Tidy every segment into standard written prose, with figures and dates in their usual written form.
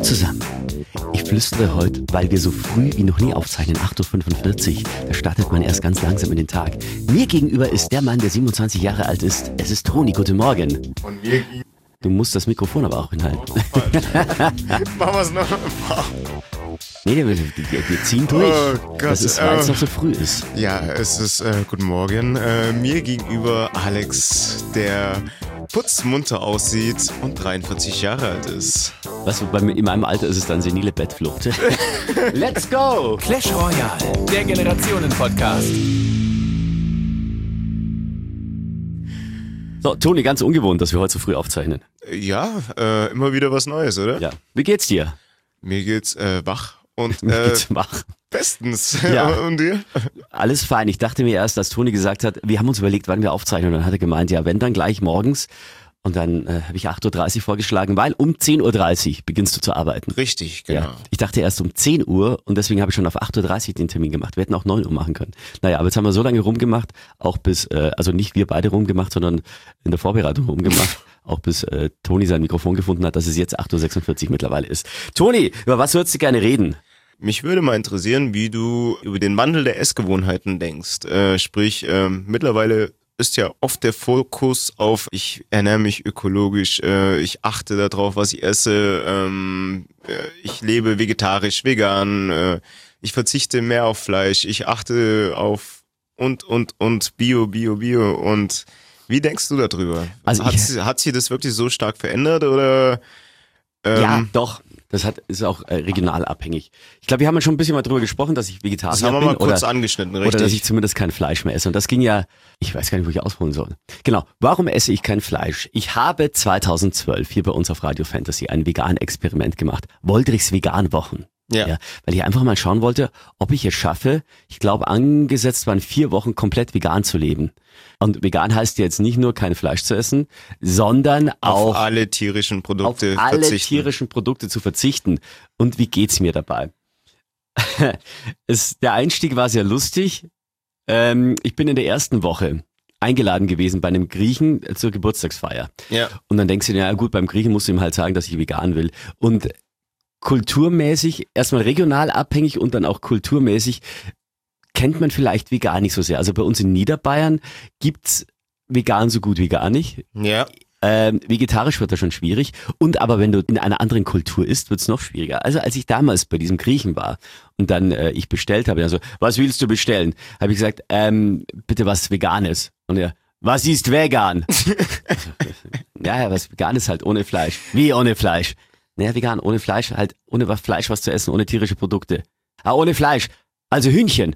zusammen. Ich flüstere heute, weil wir so früh wie noch nie aufzeichnen, 8.45 Uhr. Da startet man erst ganz langsam in den Tag. Mir gegenüber ist der Mann, der 27 Jahre alt ist. Es ist Toni, guten Morgen. Und mir gegenüber... Du musst das Mikrofon aber auch hinhalten. Machen wir es noch. Nee, wir ziehen durch. Oh Gott, das ist, weil es noch so früh ist. Ja, es ist, guten Morgen. Mir gegenüber Alex, der putzmunter aussieht und 43 Jahre alt ist. Was, in meinem Alter ist es dann senile Bettflucht. Let's go! Clash Royale, der Generationen-Podcast. So, Toni, ganz ungewohnt, dass wir heute so früh aufzeichnen. Ja, immer wieder was Neues, oder? Ja. Wie geht's dir? Mir geht's wach und Mir geht's wach. Bestens. Ja. Und dir? Alles fein. Ich dachte mir erst, als Toni gesagt hat, wir haben uns überlegt, wann wir aufzeichnen. Und dann hat er gemeint, ja, wenn dann gleich morgens. Und dann habe ich 8.30 Uhr vorgeschlagen, weil um 10.30 Uhr beginnst du zu arbeiten. Richtig, genau. Ja. Ich dachte erst um 10 Uhr und deswegen habe ich schon auf 8.30 Uhr den Termin gemacht. Wir hätten auch 9 Uhr machen können. Naja, aber jetzt haben wir so lange rumgemacht, auch bis, also nicht wir beide rumgemacht, sondern in der Vorbereitung rumgemacht, auch bis Toni sein Mikrofon gefunden hat, dass es jetzt 8.46 Uhr mittlerweile ist. Toni, über was würdest du gerne reden? Mich würde mal interessieren, wie du über den Wandel der Essgewohnheiten denkst. Sprich, mittlerweile ist ja oft der Fokus auf, ich ernähre mich ökologisch, ich achte darauf, was ich esse, ich lebe vegetarisch, vegan, ich verzichte mehr auf Fleisch, ich achte auf und Bio. Und wie denkst du darüber? Also hat sich das wirklich so stark verändert oder? Ja, doch. Das ist auch regional abhängig. Ich glaube, wir haben ja schon ein bisschen mal drüber gesprochen, dass ich Vegetarier bin. Das haben wir mal kurz angeschnitten, richtig? Oder dass ich zumindest kein Fleisch mehr esse. Und das ging ja, ich weiß gar nicht, wo ich ausholen soll. Genau, warum esse ich kein Fleisch? Ich habe 2012 hier bei uns auf Radio Fantasy ein Vegan-Experiment gemacht. Woldrichs Vegan-Wochen. Ja, weil ich einfach mal schauen wollte, ob ich es schaffe. Ich glaube, angesetzt waren 4 Wochen komplett vegan zu leben. Und vegan heißt jetzt nicht nur kein Fleisch zu essen, sondern auch auf alle tierischen Produkte auf alle tierischen Produkte zu verzichten. Und wie geht's mir dabei? Der Einstieg war sehr lustig. Ich bin in der ersten Woche eingeladen gewesen bei einem Griechen zur Geburtstagsfeier. Ja. Und dann denkst du dir, ja gut, beim Griechen musst du ihm halt sagen, dass ich vegan will. Und kulturmäßig, erstmal regional abhängig und dann auch kulturmäßig, kennt man vielleicht vegan nicht so sehr. Also bei uns in Niederbayern gibt's vegan so gut wie gar nicht. Ja. Vegetarisch wird das schon schwierig. Und aber wenn du in einer anderen Kultur isst, wird's noch schwieriger. Also als ich damals bei diesem Griechen war und dann ich bestellt habe, also was willst du bestellen? Habe ich gesagt, bitte was Veganes. Und er, was ist vegan? Ja, was Veganes halt ohne Fleisch. Wie ohne Fleisch? Naja, vegan, ohne Fleisch, halt ohne Fleisch was zu essen, ohne tierische Produkte. Ah, ohne Fleisch, also Hühnchen.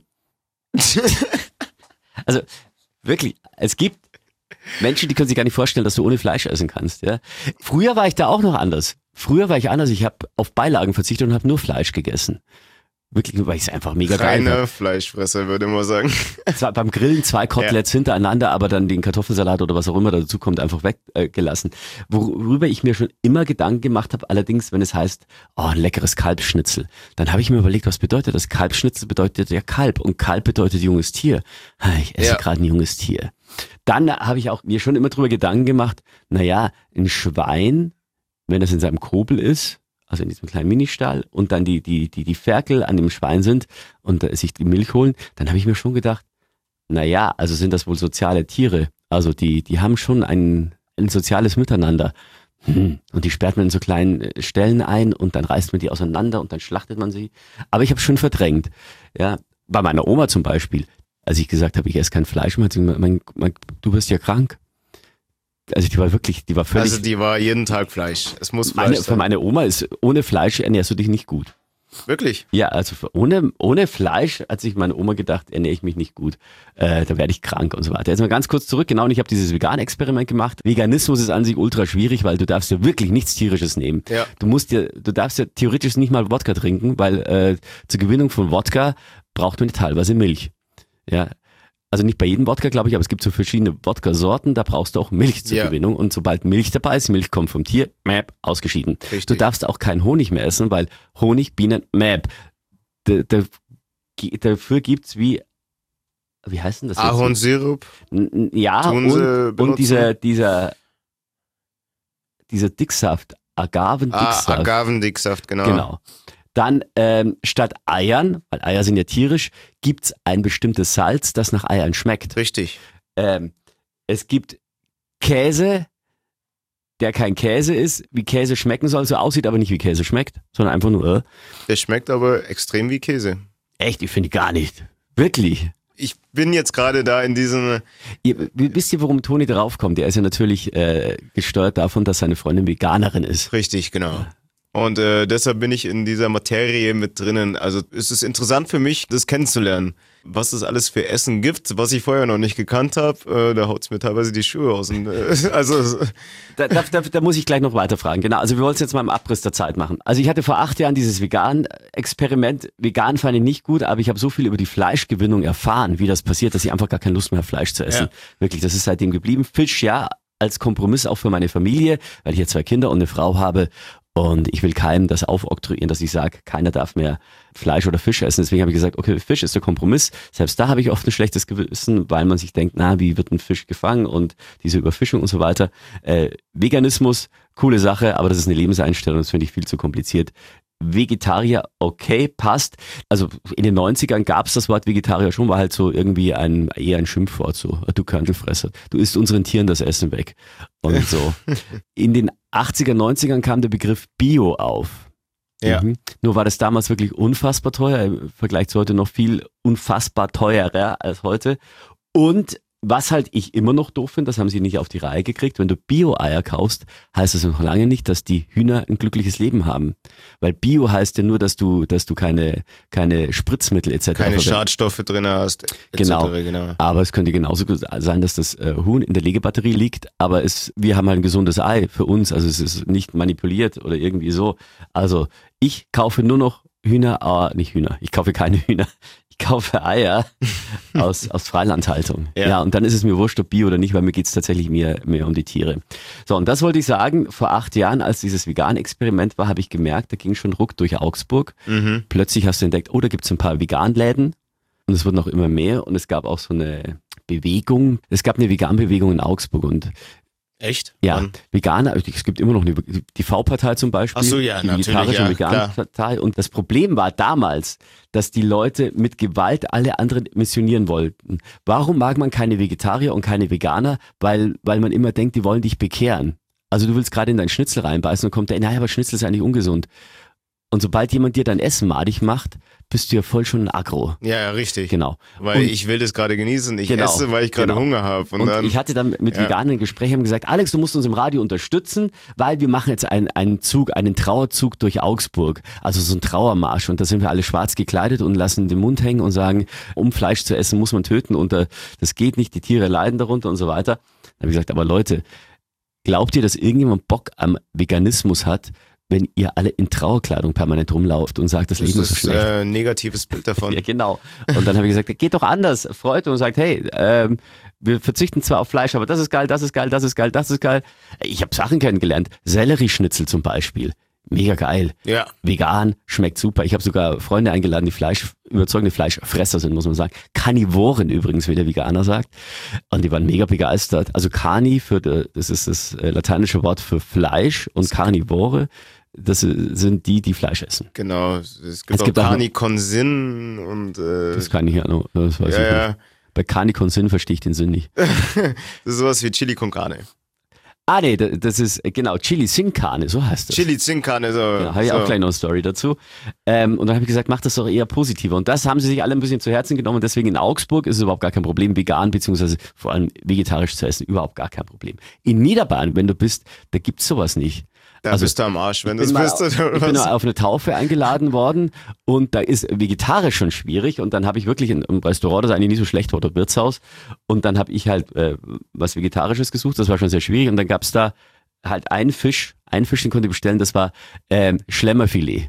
Also wirklich, es gibt Menschen, die können sich gar nicht vorstellen, dass du ohne Fleisch essen kannst. Ja. Früher war ich da auch noch anders. Ich habe auf Beilagen verzichtet und habe nur Fleisch gegessen. Wirklich, weil ich es einfach mega geil fand. Reiner Fleischfresser, würde man sagen. Zwar beim Grillen 2 Koteletts hintereinander, aber dann den Kartoffelsalat oder was auch immer dazu kommt, einfach weggelassen. Worüber ich mir schon immer Gedanken gemacht habe, allerdings, wenn es heißt, oh, ein leckeres Kalbsschnitzel, dann habe ich mir überlegt, was bedeutet das? Kalbsschnitzel bedeutet ja Kalb und Kalb bedeutet junges Tier. Ich esse gerade ein junges Tier. Dann habe ich auch mir schon immer drüber Gedanken gemacht, naja, ein Schwein, wenn das in seinem Kobel ist, also in diesem kleinen Ministall und dann die Ferkel an dem Schwein sind und sich die Milch holen, dann habe ich mir schon gedacht, naja, also sind das wohl soziale Tiere. Also die haben schon ein soziales Miteinander. Und die sperrt man in so kleinen Stellen ein und dann reißt man die auseinander und dann schlachtet man sie. Aber ich habe es schon verdrängt. Ja, bei meiner Oma zum Beispiel, als ich gesagt habe, ich esse kein Fleisch mehr, hat sie gesagt, du bist ja krank. Also die war völlig... Also die war jeden Tag Fleisch. Es muss Fleisch sein. Für meine Oma ist, ohne Fleisch ernährst du dich nicht gut. Wirklich? Ja, also ohne Fleisch hat sich meine Oma gedacht, ernähre ich mich nicht gut. Da werde ich krank und so weiter. Jetzt mal ganz kurz zurück. Genau, und ich habe dieses Vegan-Experiment gemacht. Veganismus ist an sich ultra schwierig, weil du darfst ja wirklich nichts Tierisches nehmen. Ja. Du darfst ja theoretisch nicht mal Wodka trinken, weil zur Gewinnung von Wodka braucht man teilweise Milch. Ja. Also nicht bei jedem Wodka, glaube ich, aber es gibt so verschiedene Wodka-Sorten, da brauchst du auch Milch zur Gewinnung. Und sobald Milch dabei ist, Milch kommt vom Tier, ausgeschieden. Richtig. Du darfst auch keinen Honig mehr essen, weil Honig, Bienen, dafür gibt's wie heißt denn das jetzt? Ahornsirup. Ja, und dieser Dicksaft, Agavendicksaft. Agavendicksaft, genau. Genau. Dann statt Eiern, weil Eier sind ja tierisch, gibt's ein bestimmtes Salz, das nach Eiern schmeckt. Richtig. Es gibt Käse, der kein Käse ist, wie Käse schmecken soll, so aussieht, aber nicht wie Käse schmeckt, sondern einfach nur. Der schmeckt aber extrem wie Käse. Echt, ich finde gar nicht. Wirklich. Ich bin jetzt gerade da in diesem... Wisst ihr, warum Toni draufkommt? Er ist ja natürlich gesteuert davon, dass seine Freundin Veganerin ist. Richtig, genau. Und deshalb bin ich in dieser Materie mit drinnen. Also es ist interessant für mich, das kennenzulernen, was es alles für Essen gibt, was ich vorher noch nicht gekannt habe. Da haut's mir teilweise die Schuhe aus. Und, Da muss ich gleich noch weiterfragen. Genau, also wir wollen es jetzt mal im Abriss der Zeit machen. Also ich hatte vor 8 Jahren dieses Vegan-Experiment. Vegan fand ich nicht gut, aber ich habe so viel über die Fleischgewinnung erfahren, wie das passiert, dass ich einfach gar keine Lust mehr habe, Fleisch zu essen. Ja. Wirklich, das ist seitdem geblieben. Fisch, ja, als Kompromiss auch für meine Familie, weil ich ja 2 Kinder und eine Frau habe. Und ich will keinem das aufoktroyieren, dass ich sage, keiner darf mehr Fleisch oder Fisch essen. Deswegen habe ich gesagt, okay, Fisch ist der Kompromiss. Selbst da habe ich oft ein schlechtes Gewissen, weil man sich denkt, na, wie wird ein Fisch gefangen und diese Überfischung und so weiter. Veganismus, coole Sache, aber das ist eine Lebenseinstellung, das finde ich viel zu kompliziert. Vegetarier, okay, passt. Also in den 90ern gab es das Wort Vegetarier schon, war halt so irgendwie eher ein Schimpfwort, so, du Körntelfresser, du isst unseren Tieren das Essen weg. Und so. In den 80er, 90ern kam der Begriff Bio auf. Ja. Nur war das damals wirklich unfassbar teuer, im Vergleich zu heute noch viel unfassbar teurer als heute. Und was halt ich immer noch doof finde, das haben sie nicht auf die Reihe gekriegt, wenn du Bio-Eier kaufst, heißt das noch lange nicht, dass die Hühner ein glückliches Leben haben. Weil Bio heißt ja nur, dass du keine Spritzmittel etc. Keine Schadstoffe drin hast. Genau. Aber es könnte genauso gut sein, dass das Huhn in der Legebatterie liegt, aber wir haben halt ein gesundes Ei für uns, also es ist nicht manipuliert oder irgendwie so. Also ich kaufe nur noch ich kaufe keine Hühner. Ich kaufe Eier aus Freilandhaltung. Ja, und dann ist es mir wurscht, ob Bio oder nicht, weil mir geht's tatsächlich mehr um die Tiere. So, und das wollte ich sagen, vor 8 Jahren, als dieses Vegan-Experiment war, habe ich gemerkt, da ging schon ruck durch Augsburg. Mhm. Plötzlich hast du entdeckt, da gibt's ein paar Veganläden und es wurden noch immer mehr und es gab auch so eine Bewegung. Es gab eine Vegan-Bewegung in Augsburg und echt? Ja, Veganer, es gibt immer noch die V-Partei zum Beispiel. Ach so, ja, die natürlich, vegetarische Vegan-Partei. Und das Problem war damals, dass die Leute mit Gewalt alle anderen missionieren wollten. Warum mag man keine Vegetarier und keine Veganer? Weil man immer denkt, die wollen dich bekehren. Also du willst gerade in dein Schnitzel reinbeißen und kommt der, naja, aber Schnitzel ist eigentlich ungesund. Und sobald jemand dir dein Essen madig macht, bist du ja voll schon aggro. Ja, richtig. Genau. Weil ich will das gerade genießen. Ich esse, weil ich gerade Hunger habe. Und dann, ich hatte dann mit Veganern ein Gespräch und gesagt, Alex, du musst uns im Radio unterstützen, weil wir machen jetzt einen Trauerzug durch Augsburg. Also so ein Trauermarsch. Und da sind wir alle schwarz gekleidet und lassen den Mund hängen und sagen, um Fleisch zu essen, muss man töten. Und das geht nicht, die Tiere leiden darunter und so weiter. Dann habe ich gesagt, aber Leute, glaubt ihr, dass irgendjemand Bock am Veganismus hat, wenn ihr alle in Trauerkleidung permanent rumlauft und sagt, das Leben ist so schlecht? Das ist ein negatives Bild davon. Ja, genau. Und dann habe ich gesagt, geht doch anders. Freut und sagt, hey, wir verzichten zwar auf Fleisch, aber das ist geil, das ist geil, das ist geil, das ist geil. Ich habe Sachen kennengelernt. Sellerieschnitzel zum Beispiel. Mega geil. Ja. Vegan, schmeckt super. Ich habe sogar Freunde eingeladen, die überzeugende Fleischfresser sind, muss man sagen. Karnivoren übrigens, wie der Veganer sagt. Und die waren mega begeistert. Also Carni, das ist das lateinische Wort für Fleisch und Karnivore. Das sind die Fleisch essen. Genau. Es gibt auch Carni con Sin und das kann ich ja noch. Das weiß ich nicht. Bei Carni con Sin verstehe ich den Sinn nicht. Das ist sowas wie Chili con Carne. Ah nee, das ist genau Chili sin Carne, so heißt das. Chili sin Carne, so. Ja, habe ich auch gleich noch eine Story dazu. Und dann habe ich gesagt, mach das doch eher positiver. Und das haben sie sich alle ein bisschen zu Herzen genommen. Und deswegen in Augsburg ist es überhaupt gar kein Problem, vegan beziehungsweise vor allem vegetarisch zu essen, überhaupt gar kein Problem. In Niederbayern, wenn du bist, da gibt's sowas nicht. Da bist du am Arsch, wenn du es bist. Ich bin auf eine Taufe eingeladen worden und da ist vegetarisch schon schwierig und dann habe ich wirklich in einem Restaurant, das eigentlich nicht so schlecht war, oder Wirtshaus, und dann habe ich halt was Vegetarisches gesucht, das war schon sehr schwierig und dann gab es da halt einen Fisch, den konnte ich bestellen, das war Schlemmerfilet.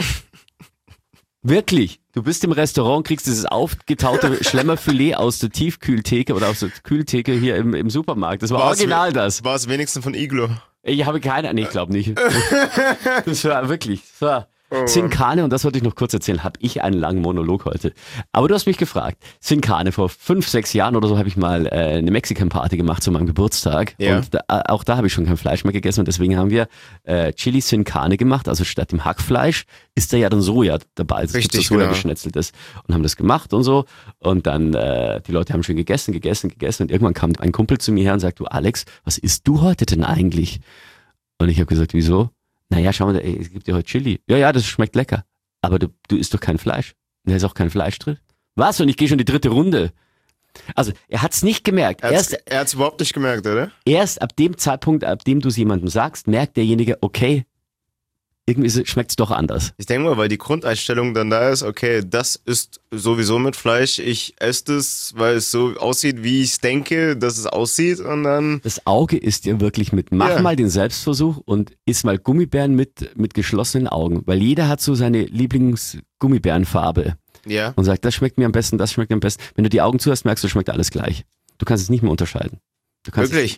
Wirklich, du bist im Restaurant, kriegst dieses aufgetaute Schlemmerfilet aus der Tiefkühltheke oder aus der Kühltheke hier im Supermarkt, das war original das. War es wenigstens von Iglo? Ich habe keine, nee, ich glaube nicht. Das war wirklich, so. Zinkane, und das wollte ich noch kurz erzählen, habe ich einen langen Monolog heute. Aber du hast mich gefragt. Zinkane, vor 5, 6 Jahren oder so habe ich mal eine Mexican-Party gemacht zu meinem Geburtstag. Ja. Und auch da habe ich schon kein Fleisch mehr gegessen und deswegen haben wir Chili Zinkane gemacht. Also statt dem Hackfleisch ist da ja dann Soja dabei. Also es gibt Richtig, so Soja genau. geschnetzeltes. Und haben das gemacht und so. Und dann die Leute haben schon gegessen. Und irgendwann kam ein Kumpel zu mir her und sagt, du Alex, was isst du heute denn eigentlich? Und ich habe gesagt, wieso? Naja, schau mal, es gibt ja heute Chili. Ja, das schmeckt lecker. Aber du isst doch kein Fleisch. Da ist auch kein Fleisch drin. Was? Und ich gehe schon die 3. Runde. Also, er hat's nicht gemerkt. Er hat's überhaupt nicht gemerkt, oder? Erst ab dem Zeitpunkt, ab dem du es jemandem sagst, merkt derjenige, okay, irgendwie schmeckt's doch anders. Ich denke mal, weil die Grundeinstellung dann da ist, okay, das ist sowieso mit Fleisch, ich esse das, weil es so aussieht, wie ich denke, dass es aussieht und dann... Das Auge ist dir wirklich mach mal den Selbstversuch und iss mal Gummibären mit geschlossenen Augen, weil jeder hat so seine Lieblings-Gummibärenfarbe Ja. und sagt, das schmeckt mir am besten, das schmeckt mir am besten. Wenn du die Augen zu hast, merkst du, schmeckt alles gleich. Du kannst es nicht mehr unterscheiden. Du kannst Wirklich?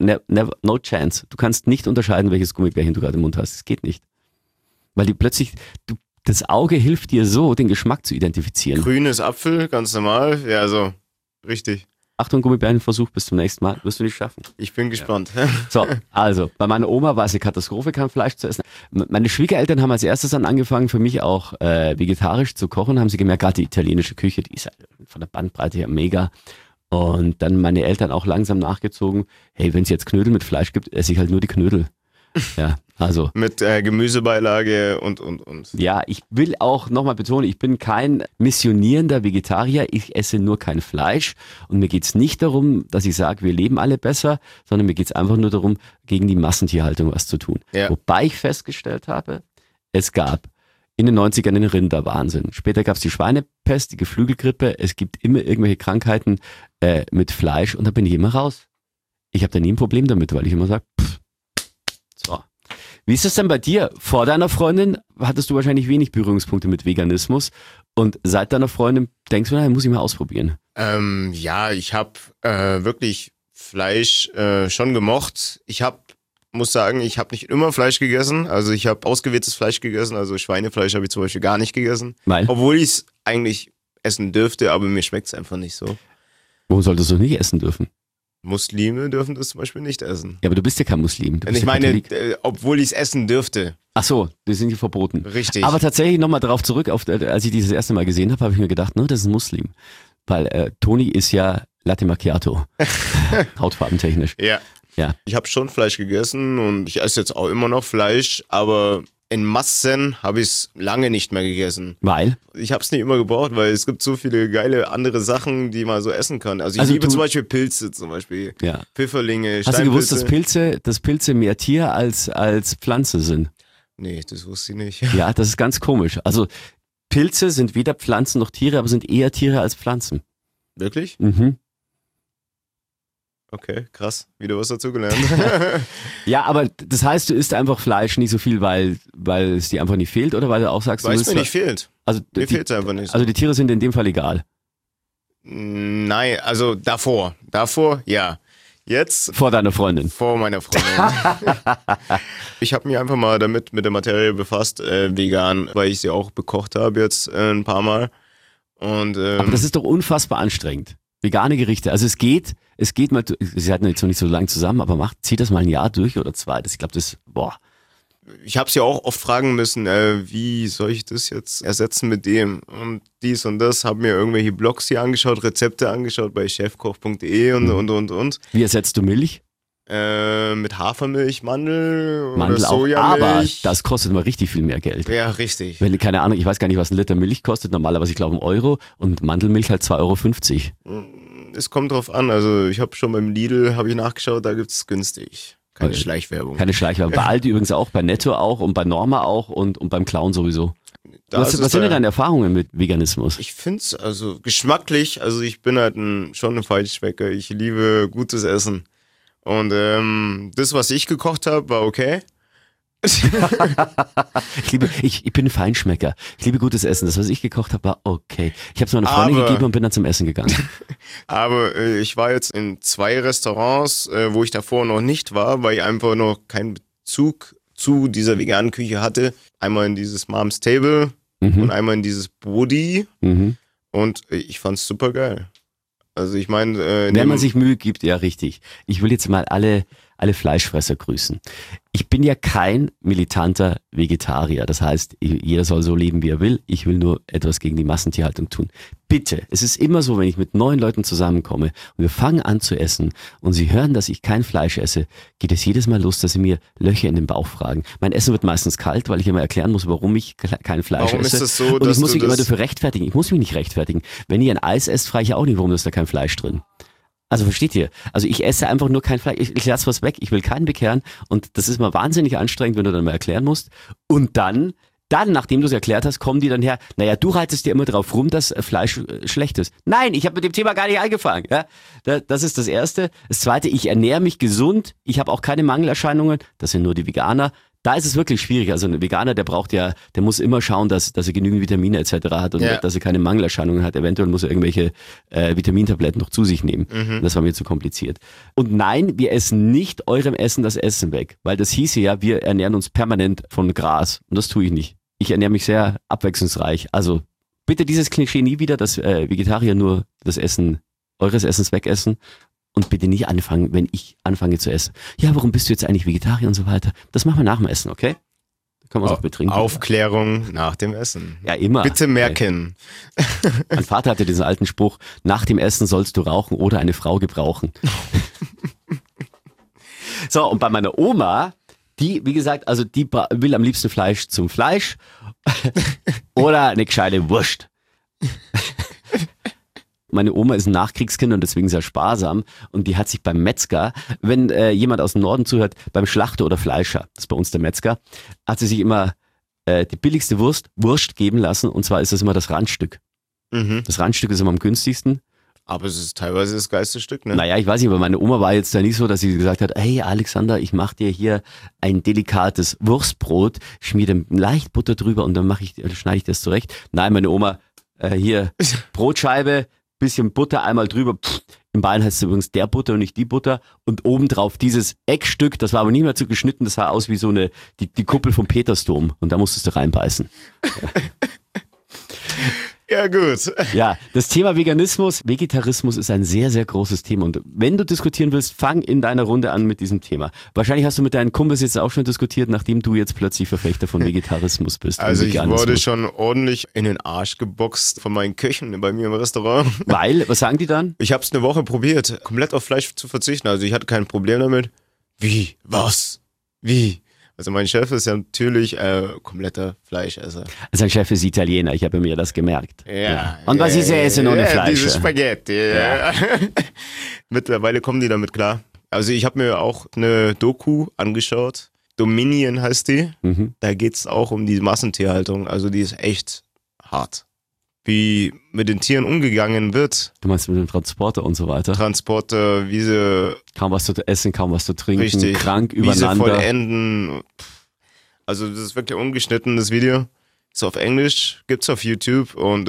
No chance. Du kannst nicht unterscheiden, welches Gummibärchen du gerade im Mund hast. Es geht nicht. Weil die plötzlich, das Auge hilft dir so, den Geschmack zu identifizieren. Grünes Apfel, ganz normal. Ja, so. Richtig. Achtung, Gummibärenversuch, bis zum nächsten Mal. Wirst du nicht schaffen. Ich bin gespannt. So, also, bei meiner Oma war es eine Katastrophe, kein Fleisch zu essen. Meine Schwiegereltern haben als erstes dann angefangen, für mich auch vegetarisch zu kochen, haben sie gemerkt, gerade die italienische Küche, die ist von der Bandbreite her mega. Und dann meine Eltern auch langsam nachgezogen, hey, wenn es jetzt Knödel mit Fleisch gibt, esse ich halt nur die Knödel. Ja, also. Mit Gemüsebeilage und. Ja, ich will auch nochmal betonen, ich bin kein missionierender Vegetarier, ich esse nur kein Fleisch und mir geht's nicht darum, dass ich sage, wir leben alle besser, sondern mir geht's einfach nur darum, gegen die Massentierhaltung was zu tun. Ja. Wobei ich festgestellt habe, es gab in den 90ern den Rinderwahnsinn. Später gab's die Schweinepest, die Geflügelgrippe, es gibt immer irgendwelche Krankheiten mit Fleisch und da bin ich immer raus. Ich habe da nie ein Problem damit, weil ich immer sage, so. Wie ist es denn bei dir? Vor deiner Freundin hattest du wahrscheinlich wenig Berührungspunkte mit Veganismus und seit deiner Freundin denkst du, na, muss ich mal ausprobieren. Ja, ich habe wirklich Fleisch schon gemocht. Muss sagen, ich habe nicht immer Fleisch gegessen. Also ich habe ausgewähltes Fleisch gegessen. Also Schweinefleisch habe ich zum Beispiel gar nicht gegessen. Weil? Obwohl ich es eigentlich essen dürfte, aber mir schmeckt es einfach nicht so. Warum solltest du nicht essen dürfen? Muslime dürfen das zum Beispiel nicht essen. Ja, aber du bist ja kein Muslim. Du bist Ich ja meine, Katholik. obwohl ich es essen dürfte. Ach so, die sind hier verboten. Richtig. Aber tatsächlich nochmal darauf zurück, als ich dieses erste Mal gesehen habe, habe ich mir gedacht, ne, das ist ein Muslim. Weil Toni ist ja Latte Macchiato. Hautfarbentechnisch. Ja. Ja. Ich habe schon Fleisch gegessen und ich esse jetzt auch immer noch Fleisch, aber in Massen habe ich es lange nicht mehr gegessen. Weil? Ich habe es nicht immer gebraucht, weil es gibt so viele geile andere Sachen, die man so essen kann. Also ich liebe zum Beispiel Pilze, zum Beispiel Ja. Pfifferlinge, Hast du gewusst, Steinpilze. dass Pilze mehr Tier als Pflanze sind? Nee, das wusste ich nicht. Ja, das ist ganz komisch. Also Pilze sind weder Pflanzen noch Tiere, aber sind eher Tiere als Pflanzen. Wirklich? Mhm. Okay, krass. Wieder was dazu gelernt. Ja, aber das heißt, du isst einfach Fleisch nicht so viel, weil es dir einfach nicht fehlt oder weil du auch sagst, Weil du es willst mir nicht fehlt. Also Mir fehlt es einfach nicht. Also die Tiere sind in dem Fall egal. Nein, also davor. Davor, ja. Jetzt Vor deiner Freundin. vor meiner Freundin. Ich habe mich einfach mal damit mit der Materie befasst, vegan, weil ich sie auch bekocht habe jetzt ein paar Mal. Und Aber das ist doch unfassbar anstrengend. Vegane Gerichte. Also es geht mal, sie hatten jetzt noch nicht so lange zusammen, aber zieht das mal ein Jahr durch oder 2. Ich glaube, ich habe sie auch oft fragen müssen, wie soll ich das jetzt ersetzen mit dem und dies und das. Habe mir irgendwelche Blogs hier angeschaut, Rezepte angeschaut bei chefkoch.de und. Wie ersetzt du Milch? Mit Hafermilch, Mandel Mandel oder auch, aber Sojamilch. das kostet mal richtig viel mehr Geld. Ja, richtig. Wenn, keine Ahnung, ich weiß gar nicht, was ein Liter Milch kostet, normalerweise ich glaube 1 Euro und Mandelmilch halt 2,50 €. Es kommt drauf an, also ich habe schon beim Lidl, habe ich nachgeschaut, da gibt's günstig. Keine Schleichwerbung. Keine Schleichwerbung. Bei Aldi übrigens auch, bei Netto auch und bei Norma auch und beim Clown sowieso. Was sind denn deine Erfahrungen mit Veganismus? Ich find's also geschmacklich, also ich bin halt schon ein Feinschmecker, ich liebe gutes Essen. Und das, was ich gekocht habe, war okay. Ich bin ein Feinschmecker. Ich liebe gutes Essen. Das, was ich gekocht habe, war okay. Ich habe es meiner Freundin gegeben und bin dann zum Essen gegangen. Aber ich war jetzt in 2 Restaurants, wo ich davor noch nicht war, weil ich einfach noch keinen Bezug zu dieser veganen Küche hatte. Einmal in dieses Mom's Table und einmal in dieses Bodi. Und ich fand's super geil. Also ich meine... wenn man sich Mühe gibt, ja richtig. Ich will jetzt mal alle Fleischfresser grüßen. Ich bin ja kein militanter Vegetarier. Das heißt, jeder soll so leben, wie er will. Ich will nur etwas gegen die Massentierhaltung tun. Bitte, es ist immer so, wenn ich mit neuen Leuten zusammenkomme und wir fangen an zu essen und sie hören, dass ich kein Fleisch esse, geht es jedes Mal los, dass sie mir Löcher in den Bauch fragen. Mein Essen wird meistens kalt, weil ich immer erklären muss, warum ich kein Fleisch Warum esse. ist es so, und dass ich muss du mich immer das- dafür rechtfertigen. Ich muss mich nicht rechtfertigen. Wenn ihr ein Eis esst, frage ich auch nicht, warum ist da kein Fleisch drin. Also versteht ihr? Also ich esse einfach nur kein Fleisch. Ich lasse was weg. Ich will keinen bekehren. Und das ist mal wahnsinnig anstrengend, wenn du dann mal erklären musst. Und dann, nachdem du es erklärt hast, kommen die dann her, naja, du reitest dir immer drauf rum, dass Fleisch schlecht ist. Nein, ich habe mit dem Thema gar nicht angefangen. Ja? Das ist das Erste. Das Zweite, ich ernähre mich gesund. Ich habe auch keine Mangelerscheinungen. Das sind nur die Veganer. Da ist es wirklich schwierig. Also ein Veganer, der muss immer schauen, dass er genügend Vitamine etc. hat und dass er keine Mangelerscheinungen hat. Eventuell muss er irgendwelche Vitamintabletten noch zu sich nehmen. Das war mir zu kompliziert. Und nein, wir essen nicht eurem Essen das Essen weg, weil das hieße ja, wir ernähren uns permanent von Gras. Und das tue ich nicht. Ich ernähre mich sehr abwechslungsreich. Also bitte dieses Klischee nie wieder, dass Vegetarier nur das Essen eures Essens wegessen. Und bitte nicht anfangen, wenn ich anfange zu essen. Ja, warum bist du jetzt eigentlich Vegetarier und so weiter? Das machen wir nach dem Essen, okay? Da können wir es auch betrinken. Aufklärung nach dem Essen. Ja, immer. Bitte merken. Mein Vater hatte diesen alten Spruch, nach dem Essen sollst du rauchen oder eine Frau gebrauchen. So, und bei meiner Oma, die, wie gesagt, also die will am liebsten Fleisch zum Fleisch oder eine gescheite Wurst. Meine Oma ist ein Nachkriegskind und deswegen sehr sparsam und die hat sich beim Metzger, wenn jemand aus dem Norden zuhört, beim Schlachter oder Fleischer, das ist bei uns der Metzger, hat sie sich immer die billigste Wurst geben lassen und zwar ist das immer das Randstück. Das Randstück ist immer am günstigsten. Aber es ist teilweise das geilste Stück, ne? Naja, ich weiß nicht, aber meine Oma war jetzt da nicht so, dass sie gesagt hat, hey Alexander, ich mache dir hier ein delikates Wurstbrot, schmier dem leicht Butter drüber und dann schneide ich das zurecht. Nein, meine Oma, hier Brotscheibe, bisschen Butter einmal drüber. In Bayern heißt es übrigens der Butter und nicht die Butter. Und obendrauf dieses Eckstück, das war aber nicht mehr zu geschnitten, das sah aus wie so die Kuppel vom Petersdom. Und da musstest du reinbeißen. Ja, gut. Ja, das Thema Vegetarismus ist ein sehr, sehr großes Thema. Und wenn du diskutieren willst, fang in deiner Runde an mit diesem Thema. Wahrscheinlich hast du mit deinen Kumpels jetzt auch schon diskutiert, nachdem du jetzt plötzlich Verfechter von Vegetarismus bist. Also ich wurde schon ordentlich in den Arsch geboxt von meinen Köchen bei mir im Restaurant. Weil, was sagen die dann? Ich habe es eine Woche probiert, komplett auf Fleisch zu verzichten. Also ich hatte kein Problem damit. Wie? Was? Wie? Also mein Chef ist ja natürlich kompletter Fleischesser. Sein Chef ist Italiener, ich habe mir das gemerkt. Ja. Und was ist Essen ohne Fleisch? Diese Spaghetti. Ja. Mittlerweile kommen die damit klar. Also ich habe mir auch eine Doku angeschaut. Dominion heißt die. Da geht's auch um die Massentierhaltung. Also die ist echt hart. Wie mit den Tieren umgegangen wird. Du meinst mit dem Transporter und so weiter? Transporter, wie sie... Kaum was zu essen, kaum was zu trinken, richtig, krank wie sie übereinander. vollenden. Also das ist wirklich ungeschnitten, das Video. Ist auf Englisch, gibt's auf YouTube und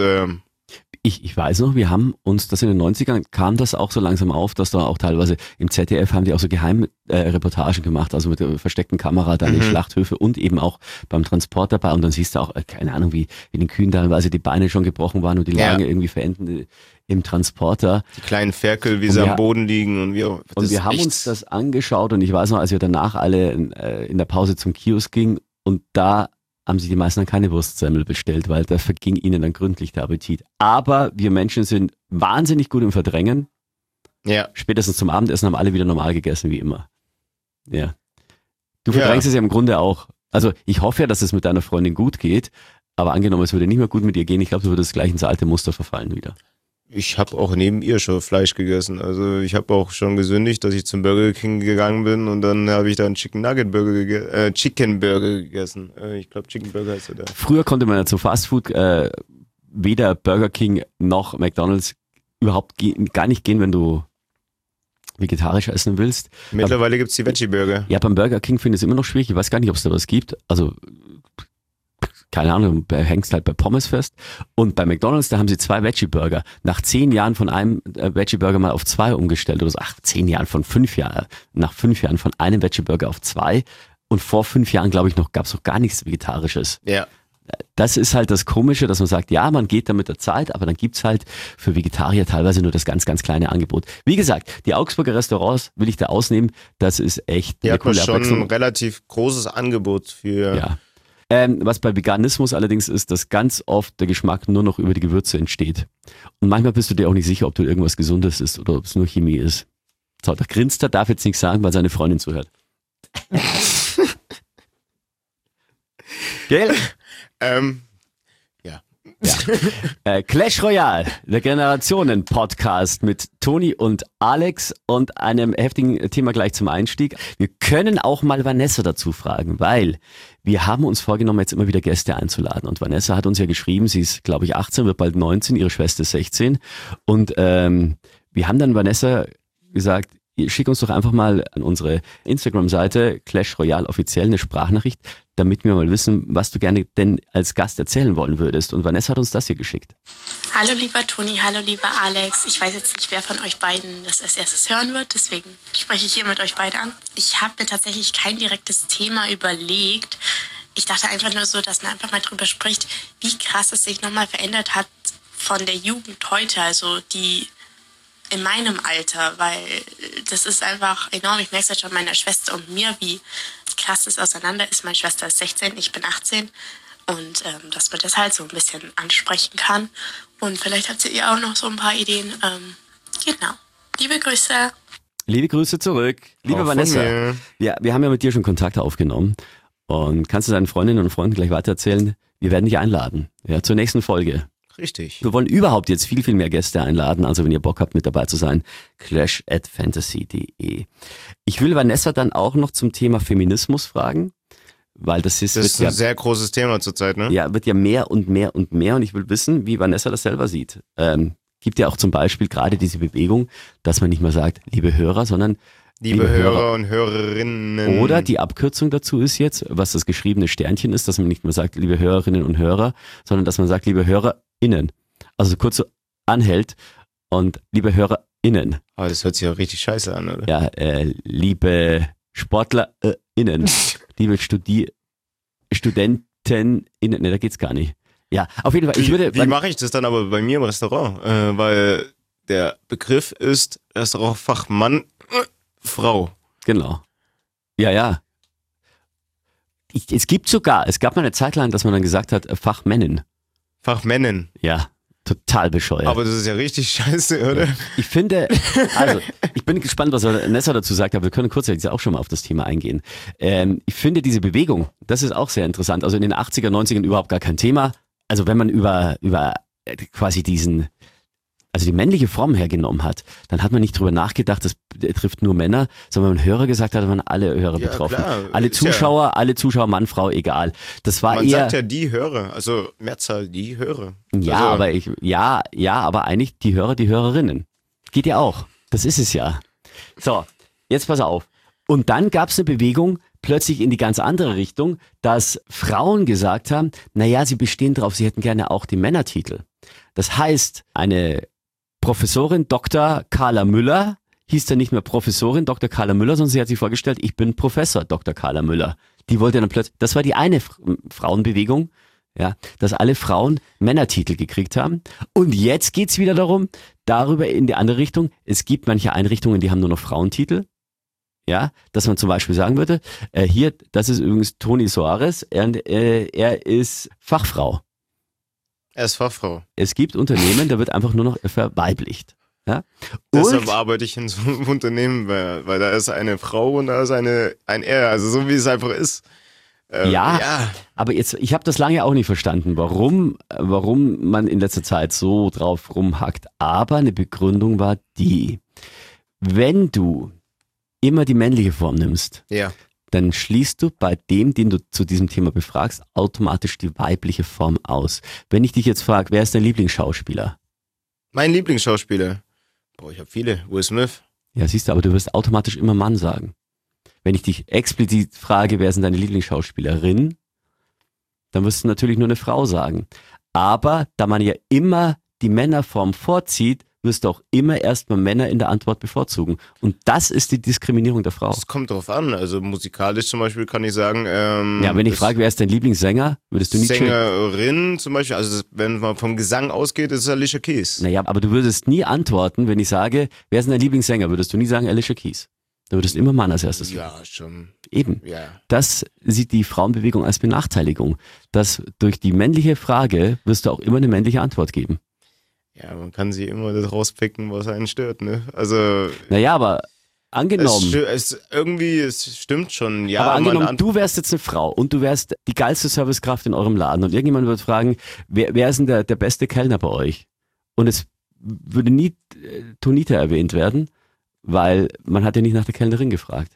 Ich weiß noch, wir haben uns, das in den 90ern kam das auch so langsam auf, dass da auch teilweise im ZDF haben die auch so Geheimreportagen gemacht, also mit der versteckten Kamera dann in Schlachthöfe und eben auch beim Transport dabei und dann siehst du auch, keine Ahnung, wie den Kühen teilweise die Beine schon gebrochen waren und die lagen irgendwie verenden im Transporter. die kleinen Ferkel, wie sie am Boden liegen und wir. Und wir haben uns das angeschaut und ich weiß noch, als wir danach alle in der Pause zum Kiosk gingen und da haben sich die meisten dann keine Wurstsemmel bestellt, weil da verging ihnen dann gründlich der Appetit. Aber wir Menschen sind wahnsinnig gut im Verdrängen. Ja. Spätestens zum Abendessen haben alle wieder normal gegessen, wie immer. Ja. Du verdrängst es ja im Grunde auch. Also ich hoffe ja, dass es mit deiner Freundin gut geht, aber angenommen, es würde nicht mehr gut mit ihr gehen, ich glaube, du würdest gleich ins alte Muster verfallen wieder. Ich habe auch neben ihr schon Fleisch gegessen. Also ich habe auch schon gesündigt, dass ich zum Burger King gegangen bin und dann habe ich da einen Chicken Burger gegessen. Ich glaube Chicken Burger heißt der. Früher konnte man ja zum Fastfood weder Burger King noch McDonald's überhaupt gar nicht gehen, wenn du vegetarisch essen willst. Mittlerweile gibt's die Veggie Burger. Ja, beim Burger King finde ich es immer noch schwierig. Ich weiß gar nicht, ob es da was gibt. Also keine Ahnung, hängst halt bei Pommes fest. Und bei McDonald's, da haben sie 2 Veggie-Burger. Nach 10 Jahren von einem Veggie-Burger mal auf 2 umgestellt oder so. 10 Jahren von 5 Jahren. Nach 5 Jahren von einem Veggie-Burger auf 2. Und vor 5 Jahren, glaube ich, gab es noch gar nichts Vegetarisches. Ja. Das ist halt das Komische, dass man sagt, ja, man geht da mit der Zeit, aber dann gibt's halt für Vegetarier teilweise nur das ganz, ganz kleine Angebot. Wie gesagt, die Augsburger Restaurants will ich da ausnehmen, das ist echt Hier eine hat man coole schon Abwechslung. ein relativ großes Angebot für... Ja. Was bei Veganismus allerdings ist, dass ganz oft der Geschmack nur noch über die Gewürze entsteht. Und manchmal bist du dir auch nicht sicher, ob du irgendwas Gesundes isst oder ob es nur Chemie ist. So, der grinst, der darf jetzt nichts sagen, weil seine Freundin zuhört. Gell? Ja. Clash Royale, der Generationen-Podcast mit Toni und Alex und einem heftigen Thema gleich zum Einstieg. Wir können auch mal Vanessa dazu fragen, weil wir haben uns vorgenommen, jetzt immer wieder Gäste einzuladen. Und Vanessa hat uns ja geschrieben, sie ist, glaube ich, 18, wird bald 19, ihre Schwester ist 16. Und wir haben dann Vanessa gesagt, schick uns doch einfach mal an unsere Instagram-Seite Clash Royale offiziell eine Sprachnachricht, damit wir mal wissen, was du gerne denn als Gast erzählen wollen würdest. Und Vanessa hat uns das hier geschickt. Hallo lieber Toni, hallo lieber Alex. Ich weiß jetzt nicht, wer von euch beiden das als erstes hören wird, deswegen spreche ich hier mit euch beide an. Ich habe mir tatsächlich kein direktes Thema überlegt. Ich dachte einfach nur so, dass man einfach mal drüber spricht, wie krass es sich nochmal verändert hat von der Jugend heute, also die in meinem Alter, weil das ist einfach enorm. Ich merke es jetzt schon meiner Schwester und mir, wie krass es auseinander ist. Meine Schwester ist 16, ich bin 18 und dass man das halt so ein bisschen ansprechen kann. Und vielleicht habt ihr auch noch so ein paar Ideen. Genau. Liebe Grüße. Liebe Grüße zurück. Liebe Auch von Vanessa, mir. wir haben ja mit dir schon Kontakt aufgenommen und kannst du deinen Freundinnen und Freunden gleich weitererzählen, wir werden dich einladen, ja, zur nächsten Folge. Richtig. Wir wollen überhaupt jetzt viel, viel mehr Gäste einladen. Also wenn ihr Bock habt, mit dabei zu sein, clash@fantasy.de. Ich will Vanessa dann auch noch zum Thema Feminismus fragen, weil das Das ist ein sehr großes Thema zurzeit, ne? wird ja mehr und mehr und mehr. Und ich will wissen, wie Vanessa das selber sieht. Gibt ja auch zum Beispiel gerade diese Bewegung, dass man nicht mehr sagt, liebe Hörer, sondern Liebe Hörer und Hörerinnen. Oder die Abkürzung dazu ist jetzt, was das geschriebene Sternchen ist, dass man nicht mehr sagt, liebe Hörerinnen und Hörer, sondern dass man sagt, liebe HörerInnen. Also kurz so anhält und liebe HörerInnen. Aber das hört sich ja richtig scheiße an, oder? Ja, liebe SportlerInnen, liebe StudentenInnen, ne, da geht's gar nicht. Ja, auf jeden Fall. Wie mache ich das dann aber bei mir im Restaurant? Weil der Begriff ist Restaurantfachmann, Frau. Genau. Ja. Es gab mal eine Zeit lang, dass man dann gesagt hat, Fachmännin. Fachmännin. Ja, total bescheuert. Aber das ist ja richtig scheiße, oder? Ich finde, also, ich bin gespannt, was Vanessa dazu sagt, aber wir können kurz jetzt auch schon mal auf das Thema eingehen. Ich finde diese Bewegung, das ist auch sehr interessant. Also in den 80er, 90ern überhaupt gar kein Thema. Also wenn man über quasi die männliche Form hergenommen hat, dann hat man nicht drüber nachgedacht, das trifft nur Männer, sondern wenn man Hörer gesagt hat, waren alle Hörer betroffen. Klar, alle Zuschauer, Mann, Frau, egal. Das war Man eher. sagt ja die Hörer, also Mehrzahl die Hörer. Ja, also, aber eigentlich die Hörer, die Hörerinnen. Geht ja auch. Das ist es ja. So, jetzt pass auf. Und dann gab es eine Bewegung plötzlich in die ganz andere Richtung, dass Frauen gesagt haben, naja, sie bestehen drauf, sie hätten gerne auch den Männertitel. Das heißt, eine Professorin Dr. Carla Müller hieß dann nicht mehr Professorin Dr. Carla Müller, sondern sie hat sich vorgestellt, ich bin Professor Dr. Carla Müller. Die wollte dann plötzlich, das war die eine Frauenbewegung, ja, dass alle Frauen Männertitel gekriegt haben. Und jetzt geht's wieder darüber in die andere Richtung. Es gibt manche Einrichtungen, die haben nur noch Frauentitel. Ja, dass man zum Beispiel sagen würde, hier, das ist übrigens Toni Soares, er ist Fachfrau. Er ist Fachfrau. Es gibt Unternehmen, da wird einfach nur noch verweiblicht. Ja? Deshalb arbeite ich in so einem Unternehmen, weil da ist eine Frau und da ist ein Er, also so wie es einfach ist. Ja, aber jetzt, ich habe das lange auch nicht verstanden, warum man in letzter Zeit so drauf rumhackt. Aber eine Begründung war die, wenn du immer die männliche Form nimmst, Ja. dann schließt du bei dem, den du zu diesem Thema befragst, automatisch die weibliche Form aus. Wenn ich dich jetzt frage, wer ist dein Lieblingsschauspieler? Mein Lieblingsschauspieler. Boah, ich habe viele. Will Smith. Ja, siehst du, aber du wirst automatisch immer Mann sagen. Wenn ich dich explizit frage, wer sind deine Lieblingsschauspielerin, dann wirst du natürlich nur eine Frau sagen. Aber da man ja immer die Männerform vorzieht, wirst du auch immer erstmal Männer in der Antwort bevorzugen. Und das ist die Diskriminierung der Frau. Es kommt drauf an. Also musikalisch zum Beispiel kann ich sagen. Ja, wenn ich frage, wer ist dein Lieblingssänger, würdest du nicht Sängerin zum Beispiel, also wenn man vom Gesang ausgeht, ist es Alicia Keys. Naja, aber du würdest nie antworten, wenn ich sage, wer ist denn dein Lieblingssänger, würdest du nie sagen Alicia Keys. Da würdest du immer Mann als erstes. Ja, schon. Eben. Ja. Das sieht die Frauenbewegung als Benachteiligung. Dass durch die männliche Frage wirst du auch immer eine männliche Antwort geben. Ja, man kann sich immer das rauspicken, was einen stört, ne? Also. Naja, aber angenommen. Es stimmt schon, ja. Aber angenommen, du wärst jetzt eine Frau und du wärst die geilste Servicekraft in eurem Laden und irgendjemand würde fragen, wer ist denn der beste Kellner bei euch? Und es würde nie Tonita erwähnt werden, weil man hat ja nicht nach der Kellnerin gefragt.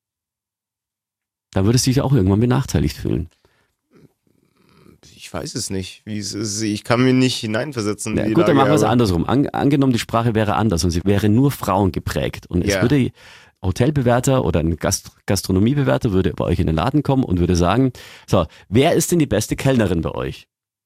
Dann würdest du dich auch irgendwann benachteiligt fühlen. Ich weiß es nicht, wie es ist. Ich kann mich nicht hineinversetzen. Ja, gut, dann machen wir es andersrum. Angenommen, die Sprache wäre anders und sie wäre nur Frauen geprägt. Und es würde Hotelbewerter oder ein Gastronomiebewerter würde bei euch in den Laden kommen und würde sagen, so, wer ist denn die beste Kellnerin bei euch?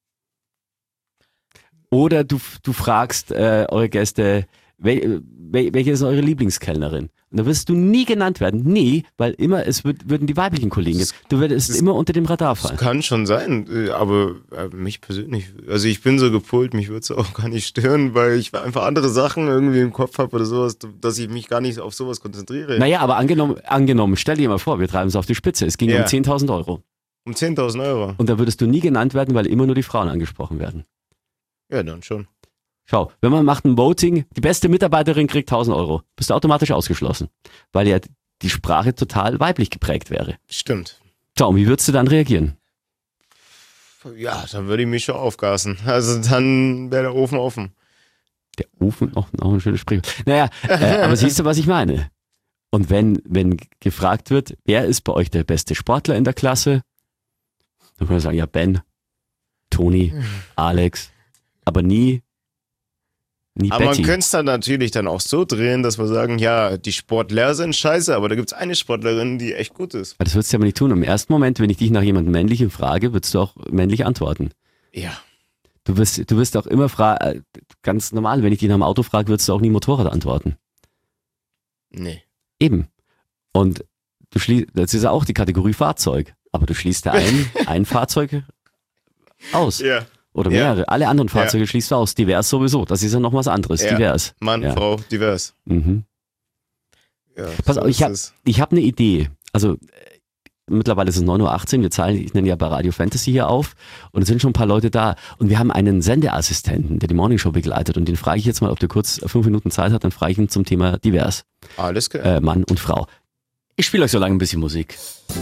Oder du fragst eure Gäste, welche ist eure Lieblingskellnerin? Und da wirst du nie genannt werden. Nie, weil immer würden die weiblichen Kollegen, du würdest immer unter dem Radar fallen. Das kann schon sein, aber mich persönlich, also ich bin so gepolt, mich würde es auch gar nicht stören, weil ich einfach andere Sachen irgendwie im Kopf habe oder sowas, dass ich mich gar nicht auf sowas konzentriere. Naja, aber angenommen, stell dir mal vor, wir treiben es auf die Spitze, es ging um 10.000 Euro. Um 10.000 Euro? Und da würdest du nie genannt werden, weil immer nur die Frauen angesprochen werden. Ja, dann schon. Schau, wenn man macht ein Voting, die beste Mitarbeiterin kriegt 1.000 Euro. Bist du automatisch ausgeschlossen, weil ja die Sprache total weiblich geprägt wäre. Stimmt. So, und wie würdest du dann reagieren? Ja, dann würde ich mich schon aufgasen. Also dann wäre der Ofen offen. Der Ofen, auch ein schönes Sprichwort. Naja, aber siehst du, was ich meine? Und wenn gefragt wird, wer ist bei euch der beste Sportler in der Klasse? Dann kann man sagen, ja, Ben, Toni, Alex, aber nie aber Betty. man könnte es dann natürlich dann auch so drehen, dass wir sagen, ja, die Sportler sind scheiße, aber da gibt es eine Sportlerin, die echt gut ist. Das würdest du aber nicht tun. Im ersten Moment, wenn ich dich nach jemandem Männlichem frage, würdest du auch männlich antworten. Ja. Du wirst auch immer ganz normal, wenn ich dich nach dem Auto frage, würdest du auch nie Motorrad antworten. Nee. Eben. Und das ist ja auch die Kategorie Fahrzeug. Aber du schließt da ein Fahrzeug aus. Ja. Oder mehrere. Ja. Alle anderen Fahrzeuge schließt du aus. Divers sowieso. Das ist ja noch was anderes. Ja. Divers. Mann, Frau, divers. Mhm. Ja, pass auf, ich hab eine Idee. Also mittlerweile ist es 9.18 Uhr. Ich nenne ja bei Radio Fantasy hier auf. Und es sind schon ein paar Leute da. Und wir haben einen Sendeassistenten, der die Morningshow begleitet. Und den frage ich jetzt mal, ob der kurz 5 Minuten Zeit hat. Dann frage ich ihn zum Thema divers. Alles klar. Mann und Frau. Ich spiele euch so lange ein bisschen Musik.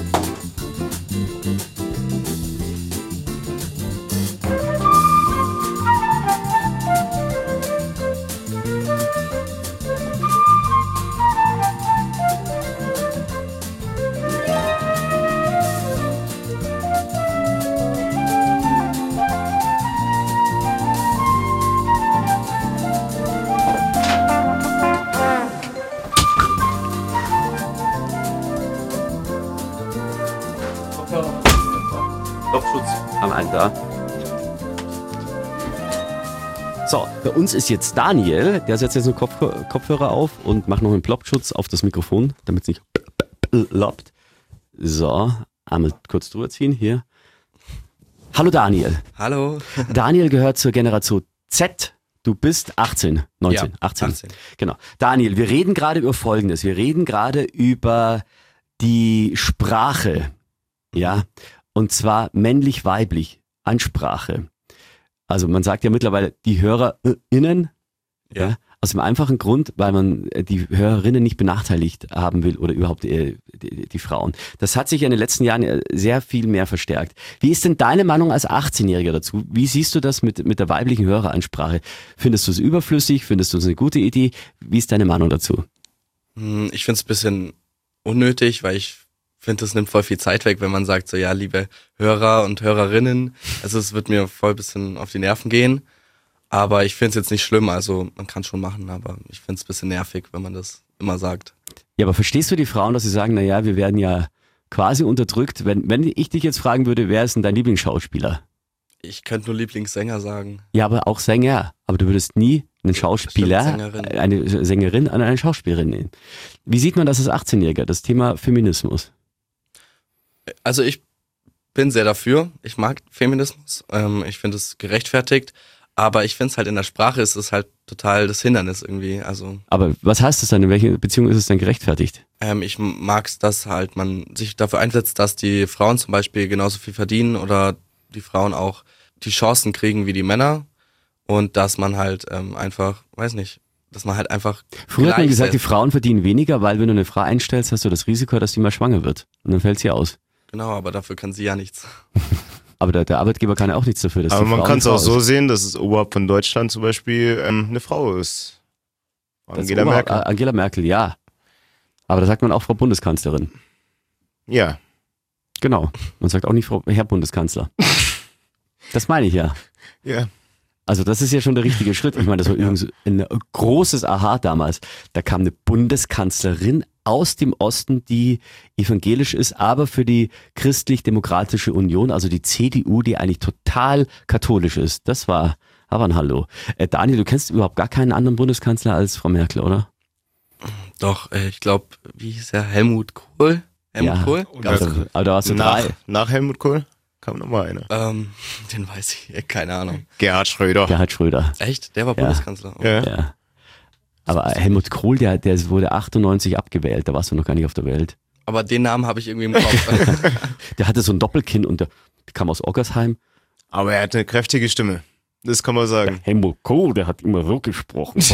Da. So, bei uns ist jetzt Daniel, der setzt jetzt einen Kopfhörer auf und macht noch einen Plopschutz auf das Mikrofon, damit es nicht loppt. So, einmal kurz drüber ziehen hier. Hallo Daniel. Hallo. Daniel gehört zur Generation Z. Du bist 18, 19, ja, 18. Genau. Daniel, wir reden gerade über Folgendes. Wir reden gerade über die Sprache. Ja, und zwar männlich-weiblich. Ansprache. Also man sagt ja mittlerweile die HörerInnen, ja, aus dem einfachen Grund, weil man die Hörerinnen nicht benachteiligt haben will oder überhaupt die Frauen. Das hat sich in den letzten Jahren sehr viel mehr verstärkt. Wie ist denn deine Meinung als 18-Jähriger dazu? Wie siehst du das mit der weiblichen Höreransprache? Findest du es überflüssig? Findest du es eine gute Idee? Wie ist deine Meinung dazu? Ich finde es ein bisschen unnötig, weil ich finde, das nimmt voll viel Zeit weg, wenn man sagt, so ja, liebe Hörer und Hörerinnen, also es wird mir voll ein bisschen auf die Nerven gehen, aber ich finde es jetzt nicht schlimm, also man kann es schon machen, aber ich finde es ein bisschen nervig, wenn man das immer sagt. Ja, aber verstehst du die Frauen, dass sie sagen, naja, wir werden ja quasi unterdrückt, wenn ich dich jetzt fragen würde, wer ist denn dein Lieblingsschauspieler? Ich könnte nur Lieblingssänger sagen. Ja, aber auch Sänger, aber du würdest nie einen Schauspieler, Sängerin. eine Sängerin an eine Schauspielerin. Wie sieht man das als 18-Jähriger, das Thema Feminismus? Also ich bin sehr dafür. Ich mag Feminismus. Ich finde es gerechtfertigt. Aber ich finde es halt in der Sprache ist es halt total das Hindernis irgendwie. Also Aber was heißt das dann? In welcher Beziehung ist es dann gerechtfertigt? ich mag es, dass halt man sich dafür einsetzt, dass die Frauen zum Beispiel genauso viel verdienen oder die Frauen auch die Chancen kriegen wie die Männer. Und dass man halt einfach, weiß nicht, dass man halt einfach Früher hat man gesagt, die gleichsetzt. Frauen verdienen weniger, weil wenn du eine Frau einstellst, hast du das Risiko, dass die mal schwanger wird. Und dann fällt sie aus. Genau, aber dafür kann sie ja nichts. Aber der Arbeitgeber kann ja auch nichts dafür, dass Aber die man Frau kann es eine auch Frau so ist. sehen, dass es oberhalb von Deutschland zum Beispiel eine Frau ist. Das Angela Oberhaupt- Merkel. Angela Merkel, ja. Aber da sagt man auch Frau Bundeskanzlerin. Ja. Genau. Man sagt auch nicht Herr Bundeskanzler. Das meine ich ja. Ja. Also das ist ja schon der richtige Schritt. Ich meine, das war übrigens ein großes Aha damals. Da kam eine Bundeskanzlerin aus dem Osten, die evangelisch ist, aber für die Christlich-Demokratische Union, also die CDU, die eigentlich total katholisch ist. Das war aber ein Hallo. Daniel, du kennst überhaupt gar keinen anderen Bundeskanzler als Frau Merkel, oder? Doch, ich glaube, wie hieß er? Helmut Kohl? Helmut Kohl? Also, aber da warst du drei. Nach Helmut Kohl kam nochmal einer. Den weiß ich, keine Ahnung. Gerhard Schröder. Gerhard Schröder. Echt? Der war Ja. Bundeskanzler. Ja. Ja. Aber Helmut Kohl, der wurde 98 abgewählt, da warst du noch gar nicht auf der Welt. Aber den Namen habe ich irgendwie im Kopf. Der hatte so ein Doppelkinn und der kam aus Oggersheim. Aber er hat eine kräftige Stimme. Das kann man sagen. Helmut Kohl, der hat immer so gesprochen.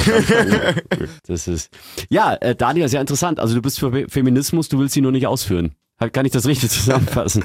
Das ist, ja, Daniel, sehr interessant. Also du bist für Feminismus, du willst sie nur nicht ausführen. Kann ich das richtig zusammenfassen?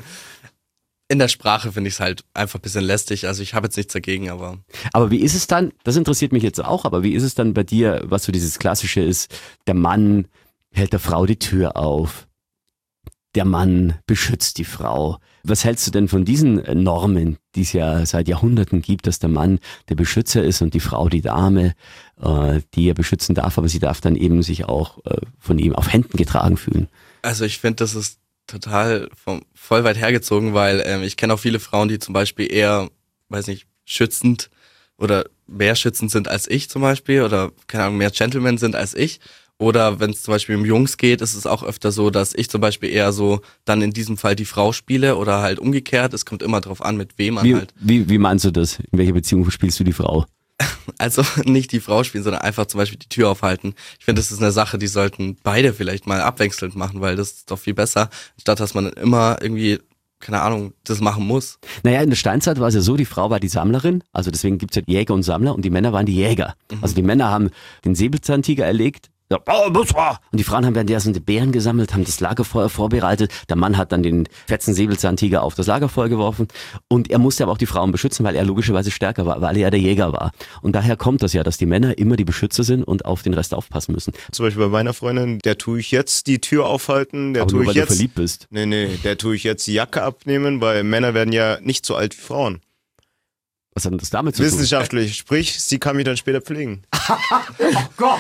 In der Sprache finde ich es halt einfach ein bisschen lästig. Also ich habe jetzt nichts dagegen, aber Aber wie ist es dann, das interessiert mich jetzt auch, aber wie ist es dann bei dir, was so dieses Klassische ist, der Mann hält der Frau die Tür auf, der Mann beschützt die Frau. Was hältst du denn von diesen Normen, die es ja seit Jahrhunderten gibt, dass der Mann der Beschützer ist und die Frau die Dame, die er beschützen darf, aber sie darf dann eben sich auch von ihm auf Händen getragen fühlen? also ich finde, das ist total voll weit hergezogen, weil ich kenne auch viele Frauen, die zum Beispiel eher, weiß nicht, schützend oder mehr schützend sind als ich zum Beispiel oder, keine Ahnung, mehr Gentlemen sind als ich. Oder wenn es zum Beispiel um Jungs geht, ist es auch öfter so, dass ich zum Beispiel eher so dann in diesem Fall die Frau spiele oder halt umgekehrt. Es kommt immer drauf an, mit wem man halt. Wie meinst du das? In welcher Beziehung spielst du die Frau? Also nicht die Frau spielen, sondern einfach zum Beispiel die Tür aufhalten. Ich finde, das ist eine Sache, die sollten beide vielleicht mal abwechselnd machen, weil das ist doch viel besser, statt dass man immer irgendwie, keine Ahnung, das machen muss. Naja, in der Steinzeit war es ja so, die Frau war die Sammlerin, also deswegen gibt's ja Jäger und Sammler und die Männer waren die Jäger. Also die Männer haben den Säbelzahntiger erlegt, ja, und die Frauen haben währenddessen die Beeren gesammelt, haben das Lagerfeuer vorbereitet. Der Mann hat dann den fetzen Säbelzahntiger auf das Lagerfeuer geworfen und er musste aber auch die Frauen beschützen, weil er logischerweise stärker war, weil er der Jäger war. Und daher kommt das ja, dass die Männer immer die Beschützer sind und auf den Rest aufpassen müssen. Zum Beispiel bei meiner Freundin, der tue ich jetzt die Tür aufhalten, der Aber tue nur, ich weil jetzt. du verliebt bist. Nee, der tue ich jetzt die Jacke abnehmen, weil Männer werden ja nicht so alt wie Frauen. Was hat denn das damit zu tun? Wissenschaftlich, sprich, sie kann mich dann später pflegen. Gott!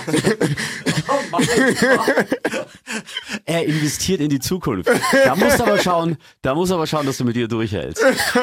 Er investiert in die Zukunft. Da musst du aber schauen, dass du mit dir durchhältst.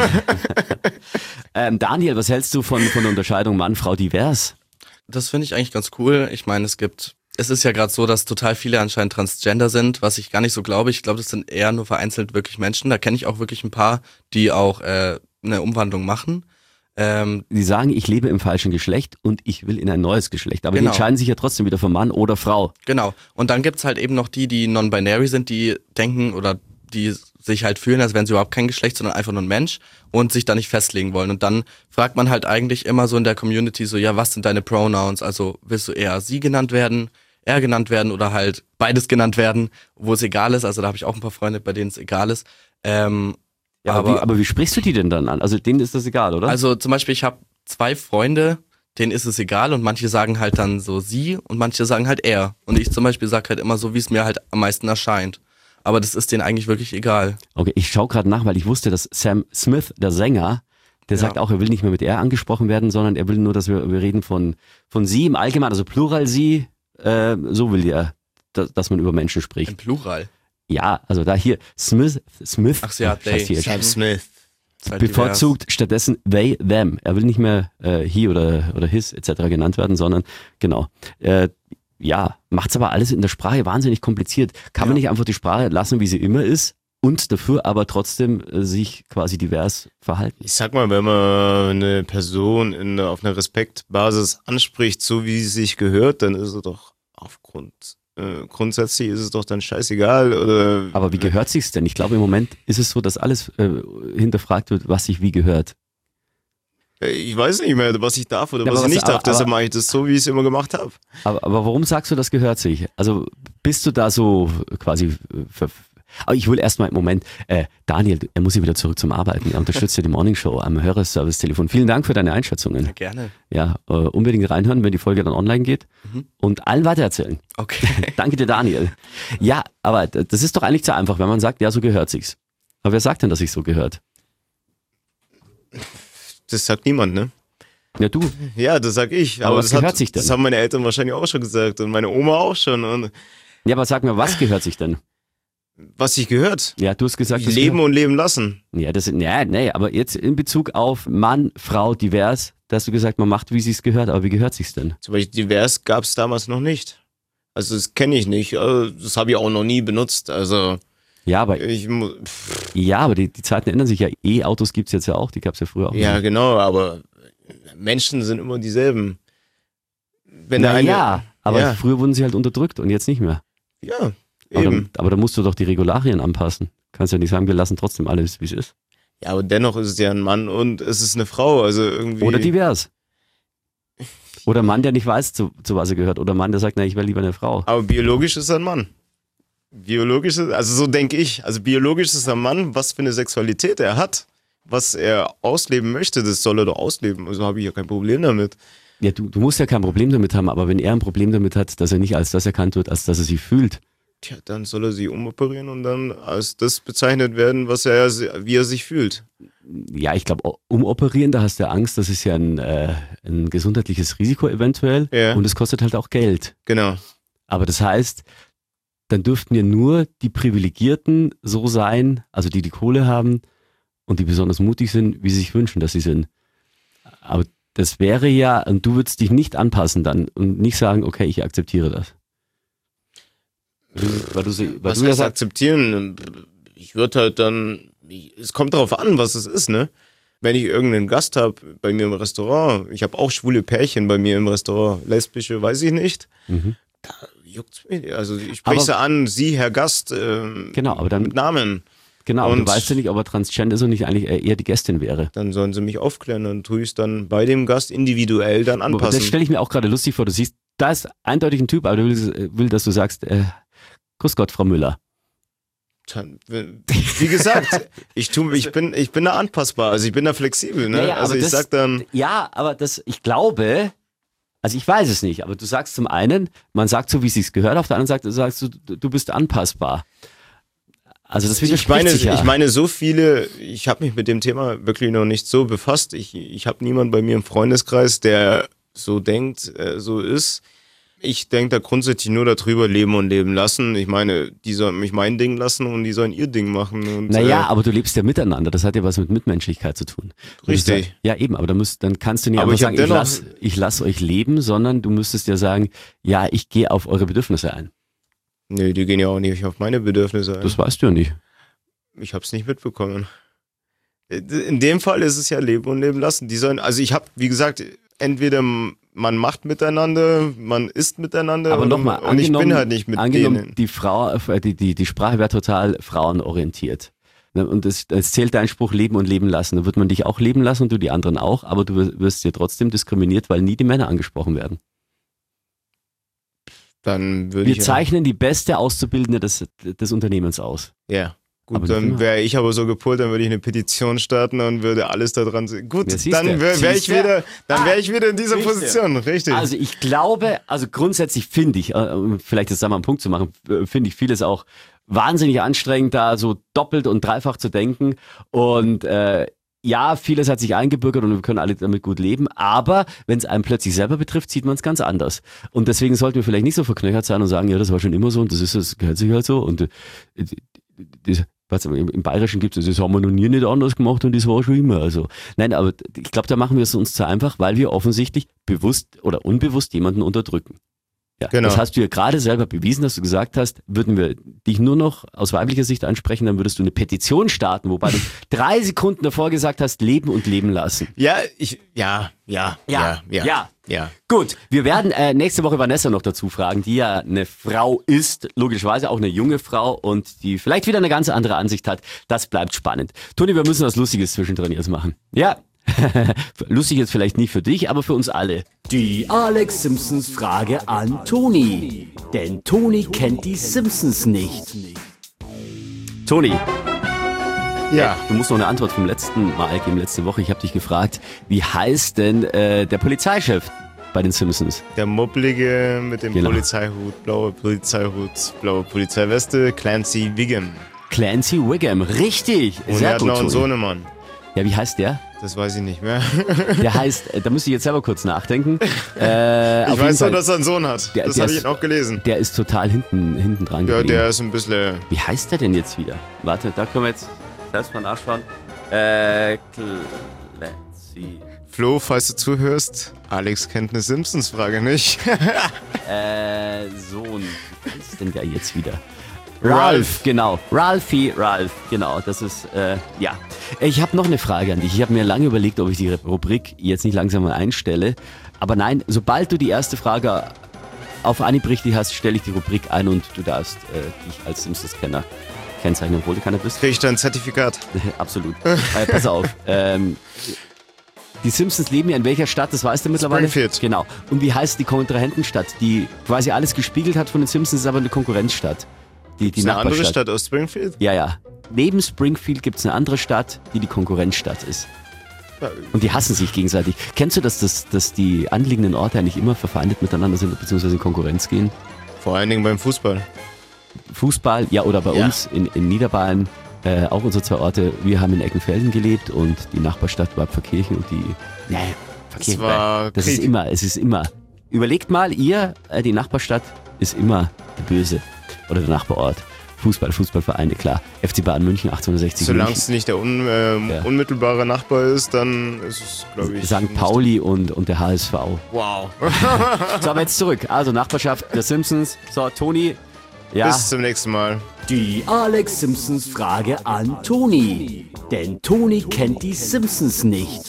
Daniel, was hältst du von der Unterscheidung Mann, Frau divers? Das finde ich eigentlich ganz cool. Ich meine, es ist ja gerade so, dass total viele anscheinend Transgender sind, was ich gar nicht so glaube. Ich glaube, das sind eher nur vereinzelt wirklich Menschen. Da kenne ich auch wirklich ein paar, die auch eine Umwandlung machen. Die sagen, ich lebe im falschen Geschlecht und ich will in ein neues Geschlecht. Aber Genau. die entscheiden sich ja trotzdem wieder für Mann oder Frau. Genau. Und dann gibt's halt eben noch die non-binary sind, die denken oder die sich halt fühlen, als wären sie überhaupt kein Geschlecht, sondern einfach nur ein Mensch und sich da nicht festlegen wollen. Und dann fragt man halt eigentlich immer so in der Community so, ja, was sind deine Pronouns? Also willst du eher sie genannt werden, er genannt werden oder halt beides genannt werden, wo es egal ist. Also da habe ich auch ein paar Freunde, bei denen es egal ist. Ja, aber wie sprichst du die denn dann an? Also denen ist das egal, oder? Also zum Beispiel, ich habe 2 Freunde, denen ist es egal und manche sagen halt dann so sie und manche sagen halt er. Und ich zum Beispiel sage halt immer so, wie es mir halt am meisten erscheint. Aber das ist denen eigentlich wirklich egal. Okay, ich schaue gerade nach, weil ich wusste, dass Sam Smith, der Sänger, der sagt auch, er will nicht mehr mit er angesprochen werden, sondern er will nur, dass wir reden von sie im Allgemeinen, also Plural sie, so will er, dass man über Menschen spricht. Im Plural. Ja, also da hier Smith. Ach so, ja, Scheiße, hier. Sam Smith. Ist halt bevorzugt stattdessen they, them. Er will nicht mehr he oder his etc. genannt werden, sondern genau. Ja, macht's aber alles in der Sprache wahnsinnig kompliziert. Kann man nicht einfach die Sprache lassen, wie sie immer ist und dafür aber trotzdem sich quasi divers verhalten? Ich sag mal, wenn man eine Person auf einer Respektbasis anspricht, so wie sie sich gehört, dann ist es doch grundsätzlich ist es doch dann scheißegal. Oder Aber wie gehört sich's denn? Ich glaube, im Moment ist es so, dass alles hinterfragt wird, was sich wie gehört. Ich weiß nicht mehr, was ich darf oder Ja, was aber ich nicht was- darf. Deshalb mache ich das so, wie ich es immer gemacht habe. Aber warum sagst du, das gehört sich? Also bist du da so quasi... Aber ich will erstmal, Moment, Daniel, er muss ja wieder zurück zum Arbeiten. Er unterstützt ja die Morningshow am Hörerservice-Telefon. Vielen Dank für deine Einschätzungen. Ja, gerne. Ja, unbedingt reinhören, wenn die Folge dann online geht und allen weitererzählen. Okay. Danke dir, Daniel. Ja, aber das ist doch eigentlich zu einfach, wenn man sagt, ja, so gehört sich's. Aber wer sagt denn, dass sich so gehört? Das sagt niemand, ne? Ja, du. Ja, das sag ich. Aber was das gehört sich denn? Das haben meine Eltern wahrscheinlich auch schon gesagt und meine Oma auch schon. Und Ja, aber sag mir, was gehört sich denn? was sich gehört. Ja, du hast gesagt, das Leben gehört. und leben lassen. Ja, nee, aber jetzt in Bezug auf Mann, Frau, divers, da hast du gesagt, man macht, wie sich's gehört, aber wie gehört sich's denn? Zum Beispiel divers gab es damals noch nicht. Also das kenne ich nicht. Also, das habe ich auch noch nie benutzt. Also Ja, aber die Zeiten ändern sich ja. E-Autos gibt's jetzt ja auch, die gab's ja früher auch. ja, nicht. genau, aber Menschen sind immer dieselben. Wenn der Ja, aber ja. früher wurden sie halt unterdrückt und jetzt nicht mehr. Ja, Aber eben. da musst du doch die Regularien anpassen. Kannst ja nicht sagen, wir lassen trotzdem alles, wie es ist. Ja, aber dennoch ist es ja ein Mann und es ist eine Frau. Also irgendwie. Oder divers. Oder ein Mann, der nicht weiß, zu was er gehört. Oder ein Mann, der sagt, na, ich will lieber eine Frau. Aber biologisch ist er ein Mann. Biologisch ist, also so denke ich. Also biologisch ist er ein Mann, was für eine Sexualität er hat, was er ausleben möchte, das soll er doch ausleben. Also habe ich ja kein Problem damit. Ja, du musst ja kein Problem damit haben, aber wenn er ein Problem damit hat, dass er nicht als das erkannt wird, als dass er sich fühlt. Tja, dann soll er sie umoperieren und dann als das bezeichnet werden, wie er sich fühlt. Ja, ich glaube, umoperieren, da hast du ja Angst, das ist ja ein gesundheitliches Risiko eventuell. Ja. Und es kostet halt auch Geld. Genau. Aber das heißt, dann dürften ja nur die Privilegierten so sein, also die Kohle haben und die besonders mutig sind, wie sie sich wünschen, dass sie sind. Aber das wäre ja, und du würdest dich nicht anpassen dann und nicht sagen, okay, ich akzeptiere das. Weil Was du ja heißt sagst, akzeptieren? Ich würde halt dann, es kommt darauf an, was es ist, ne? Wenn ich irgendeinen Gast habe bei mir im Restaurant, ich habe auch schwule Pärchen bei mir im Restaurant, lesbische, weiß ich nicht, da juckt's mich. Also ich spreche Aber- sie an, Sie, Herr Gast, genau, aber dann, mit Namen. genau, aber du und- weißt ja nicht, ob er transgender ist und nicht eigentlich eher die Gästin wäre. Dann sollen sie mich aufklären, dann tue ich es dann bei dem Gast individuell dann Das anpassen. stelle ich mir auch gerade lustig vor. Du siehst, da ist eindeutig ein Typ, aber du will, dass du sagst, grüß Gott, Frau Müller. Dann, wie gesagt, ich bin da anpassbar, also ich bin da flexibel, ne? Ja, ja, also aber ich sag dann, Ja, aber ich glaube, also ich weiß es nicht, aber du sagst zum einen, man sagt so, wie es sich gehört, auf der anderen Seite sagst du bist anpassbar. Also das widerspricht sich ja. ich meine so viele, ich habe mich mit dem Thema wirklich noch nicht so befasst. Ich habe niemanden bei mir im Freundeskreis, der so denkt, so ist. Ich denke da grundsätzlich nur darüber, leben und leben lassen. Ich meine, die sollen mich mein Ding lassen und die sollen ihr Ding machen. Und, Naja, aber du lebst ja miteinander, das hat ja was mit Mitmenschlichkeit zu tun. Richtig. Ja, eben, aber dann kannst du nicht Aber einfach ich hab sagen, dennoch- ich lass euch leben, sondern du müsstest ja sagen, ja, ich gehe auf eure Bedürfnisse ein. Nee, die gehen ja auch nicht auf meine Bedürfnisse ein. Das weißt du ja nicht. Ich habe es nicht mitbekommen. In dem Fall ist es ja leben und leben lassen. Die sollen, also ich habe, wie gesagt, entweder man macht miteinander, man isst miteinander Aber nochmal, und ich bin halt nicht mit denen. Die Frau, die Sprache wäre total frauenorientiert. Ne, und es zählt dein Spruch Leben und Leben lassen. Dann wird man dich auch leben lassen und du die anderen auch, aber du wirst ja trotzdem diskriminiert, weil nie die Männer angesprochen werden. Dann würde Wir ich zeichnen die beste Auszubildende des Unternehmens aus. ja. Aber Gut, nicht dann immer. wäre ich aber so gepolt, dann würde ich eine Petition starten und würde alles daran sehen. Gut, Ja, siehst dann du. wäre ich Siehst du? wieder, ich wieder in dieser Siehst du. Position, richtig. Also ich glaube, also grundsätzlich finde ich, um vielleicht jetzt da mal einen Punkt zu machen, finde ich vieles auch wahnsinnig anstrengend, da so doppelt und dreifach zu denken. Und ja, vieles hat sich eingebürgert und wir können alle damit gut leben, aber wenn es einen plötzlich selber betrifft, sieht man es ganz anders. Und deswegen sollten wir vielleicht nicht so verknöchert sein und sagen, ja, das war schon immer so und das gehört sich halt so. Und Was im Bayerischen gibt es, das haben wir noch nie nicht anders gemacht und das war schon immer. Also, nein, aber ich glaube, da machen wir es uns zu einfach, weil wir offensichtlich bewusst oder unbewusst jemanden unterdrücken. Ja, Genau. Das hast du ja gerade selber bewiesen, dass du gesagt hast, würden wir dich nur noch aus weiblicher Sicht ansprechen, dann würdest du eine Petition starten, wobei du 3 Sekunden davor gesagt hast, leben und leben lassen. Ja. Gut, wir werden nächste Woche Vanessa noch dazu fragen, die ja eine Frau ist, logischerweise auch eine junge Frau und die vielleicht wieder eine ganz andere Ansicht hat. Das bleibt spannend. Toni, wir müssen was Lustiges zwischendrin jetzt machen. Ja, lustig jetzt vielleicht nicht für dich, aber für uns alle. Die Alex Simpsons Frage an Toni. Denn Toni kennt die Simpsons nicht. Toni, Ja. du musst noch eine Antwort vom letzten Mal geben, letzte Woche. Ich habe dich gefragt, wie heißt denn der Polizeichef bei den Simpsons? Der Mobblige mit dem Genau. Polizeihut, blaue Polizeiweste, Clancy Wiggum. Clancy Wiggum, richtig. Und er Sehr hat gut, noch einen Toni. Sohnemann. Ja, wie heißt der? Das weiß ich nicht mehr. Der heißt, da müsste ich jetzt selber kurz nachdenken. Ich weiß nur, dass er einen Sohn hat. Der- Das der habe ist- ich auch gelesen. Der ist total hinten dran Ja, geblieben. der ist ein bisschen... Wie heißt der denn jetzt wieder? Warte, da können wir jetzt selbst mal nachschauen. Clancy. Flo, falls du zuhörst, Alex kennt eine Simpsons-Frage nicht. Sohn. Wie heißt denn der jetzt wieder? Ralph. Genau. Ralph, genau. Das ist, ja. Ich habe noch eine Frage an dich. Ich habe mir lange überlegt, ob ich die Rubrik jetzt nicht langsam mal einstelle. Aber nein, sobald du die erste Frage auf Anhieb richtig hast, stelle ich die Rubrik ein und du darfst dich als Simpsons-Kenner kennzeichnen, obwohl du keiner bist. Krieg ich da ein Zertifikat? Absolut. Pass auf. Die Simpsons leben ja in welcher Stadt, das weißt du mittlerweile? Springfield. Genau. Und wie heißt die Kontrahentenstadt, die quasi alles gespiegelt hat von den Simpsons, ist aber eine Konkurrenzstadt. Die Ist eine andere Nachbarstadt. Stadt aus Springfield? Ja, ja. Neben Springfield gibt es eine andere Stadt, die Konkurrenzstadt ist. Ja. Und die hassen sich gegenseitig. Kennst du, dass die anliegenden Orte eigentlich immer verfeindet miteinander sind, beziehungsweise in Konkurrenz gehen? Vor allen Dingen beim Fußball. Fußball, ja, oder bei Ja. uns in Niederbayern, auch unsere 2 Orte. Wir haben in Eckenfelden gelebt und die Nachbarstadt war Pfarrkirchen und die, Pfarrkirchen, war das ist Krieg. es ist immer. Überlegt mal, die Nachbarstadt ist immer der Böse oder der Nachbarort. Fußballvereine, klar. FC Bayern München 1860 Solange München. es nicht der unmittelbare Nachbar ist, dann ist es, glaube ich... St. Pauli und der HSV. Wow. So, aber jetzt zurück. Also Nachbarschaft der Simpsons. So, Toni. Ja, Bis zum nächsten Mal. Die Alex Simpsons Frage an Toni. Denn Toni kennt die Simpsons nicht.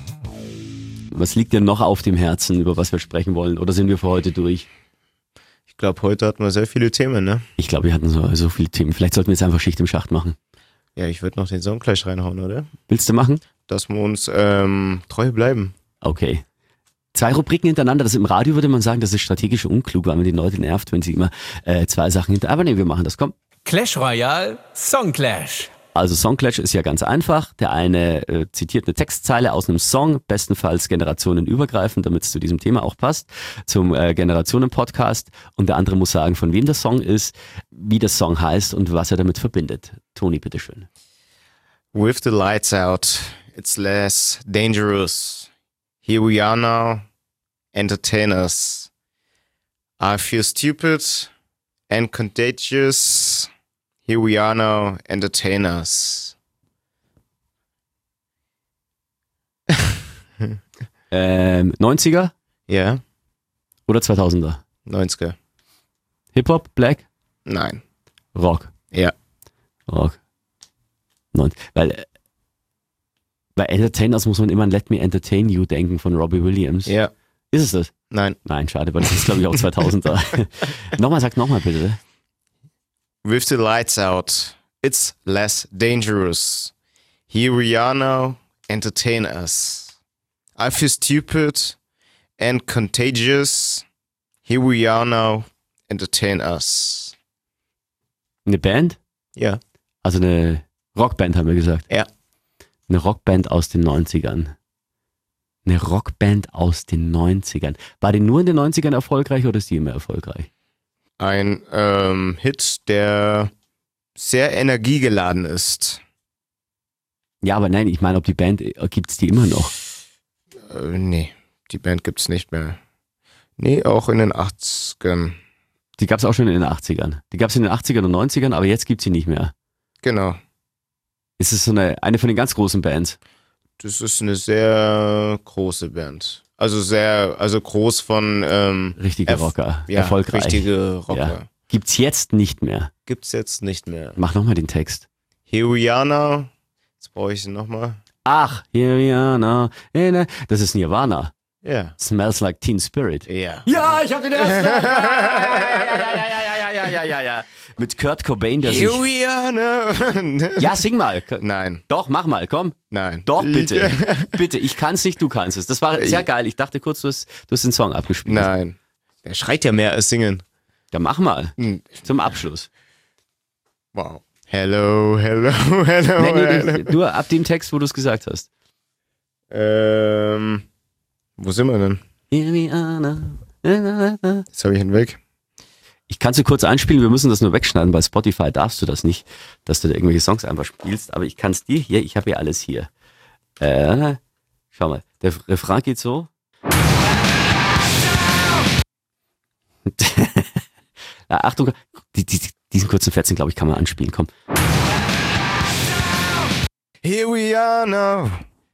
was liegt dir noch auf dem Herzen, über was wir sprechen wollen? Oder sind wir für heute durch? Ich glaube, heute hatten wir sehr viele Themen, ne? Ich glaube, wir hatten so viele Themen. Vielleicht sollten wir jetzt einfach Schicht im Schacht machen. Ja, ich würde noch den Song gleich reinhauen, oder? Willst du machen? Dass wir uns treu bleiben. Okay. 2 Rubriken hintereinander, das im Radio würde man sagen, das ist strategisch unklug, weil man die Leute nervt, wenn sie immer 2 Sachen hinter... Aber nee, wir machen das, komm. Clash Royale Song Clash. Also Songclash ist ja ganz einfach. Der eine zitiert eine Textzeile aus einem Song, bestenfalls generationenübergreifend, damit es zu diesem Thema auch passt, zum Generationen-Podcast. Und der andere muss sagen, von wem der Song ist, wie der Song heißt und was er damit verbindet. Toni, bitteschön. With the lights out, it's less dangerous. Here we are now, entertainers. I feel stupid and contagious. Here we are now, entertainers. 90er Ja, oder 2000er? 90er. Hip-Hop, Black, Nein. Rock. Ja. Rock. Weil bei Entertainers muss man immer an Let Me Entertain You denken von Robbie Williams. Ja. Ist es das? Nein. Nein, schade, weil das ist glaube ich auch 2000er. Sag nochmal bitte. With the lights out, it's less dangerous. Here we are now, entertain us. I feel stupid and contagious. Here we are now, entertain us. Eine Band? Ja. Also eine Rockband haben wir gesagt. Ja. Eine Rockband aus den 90ern. Eine Rockband aus den 90ern. War die nur in den 90ern erfolgreich oder ist die immer erfolgreich? Ein Hit, der sehr energiegeladen ist. Ja, aber nein, ich meine, ob die Band, gibt's die immer noch? Nee, die Band gibt's nicht mehr. Nee, auch in den 80ern. Die gab's auch schon in den 80ern. Die gab's in den 80ern und 90ern, aber jetzt gibt's sie nicht mehr. Genau. Ist es so eine von den ganz großen Bands? Das ist eine sehr große Band. Also groß von Richtige Rocker. Ja, erfolgreich. richtige Rocker. Ja. Gibt's jetzt nicht mehr. Gibt's jetzt nicht mehr. Mach nochmal den Text. Here we are now. Jetzt brauche ich ihn nochmal. Ach, here we are now. Das ist Nirvana. Ja. Smells like Teen Spirit. Ja. Ja, ich hab den ersten. Ja. Mit Kurt Cobain, der sich... Here we are now. Ja, sing mal. Nein. Doch, mach mal, komm. Nein. Doch, bitte. Bitte, ich kann's nicht, du kannst es. Das war sehr geil. Ich dachte kurz, du hast den Song abgespielt. Nein. Der schreit ja mehr als singen. Ja, mach mal. Zum Abschluss. Wow. Hello. Nee, nur ab dem Text, wo du es gesagt hast. Wo sind wir denn? Here we are now. Jetzt habe ich ihn weg. Ich kann es kurz einspielen, wir müssen das nur wegschneiden. Bei Spotify darfst du das nicht, dass du da irgendwelche Songs einfach spielst. Aber ich kann es dir hier, ich habe hier alles hier. Schau mal, der Refrain geht so. Ja, Achtung, diesen kurzen Fetzen, glaube ich, kann man anspielen. Komm. Here we are now.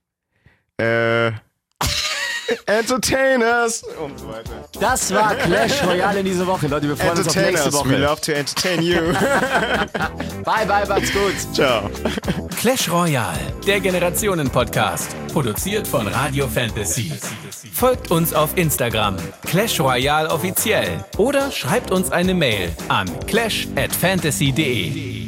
Entertainers und so weiter. Das war Clash Royale in dieser Woche, Leute. Wir freuen uns auf nächste Woche. We love to entertain you. Bye, macht's gut. Ciao. Clash Royale, der Generationen-Podcast. Produziert von Radio Fantasy. Folgt uns auf Instagram, Clash Royale offiziell. Oder schreibt uns eine Mail an clash@fantasy.de.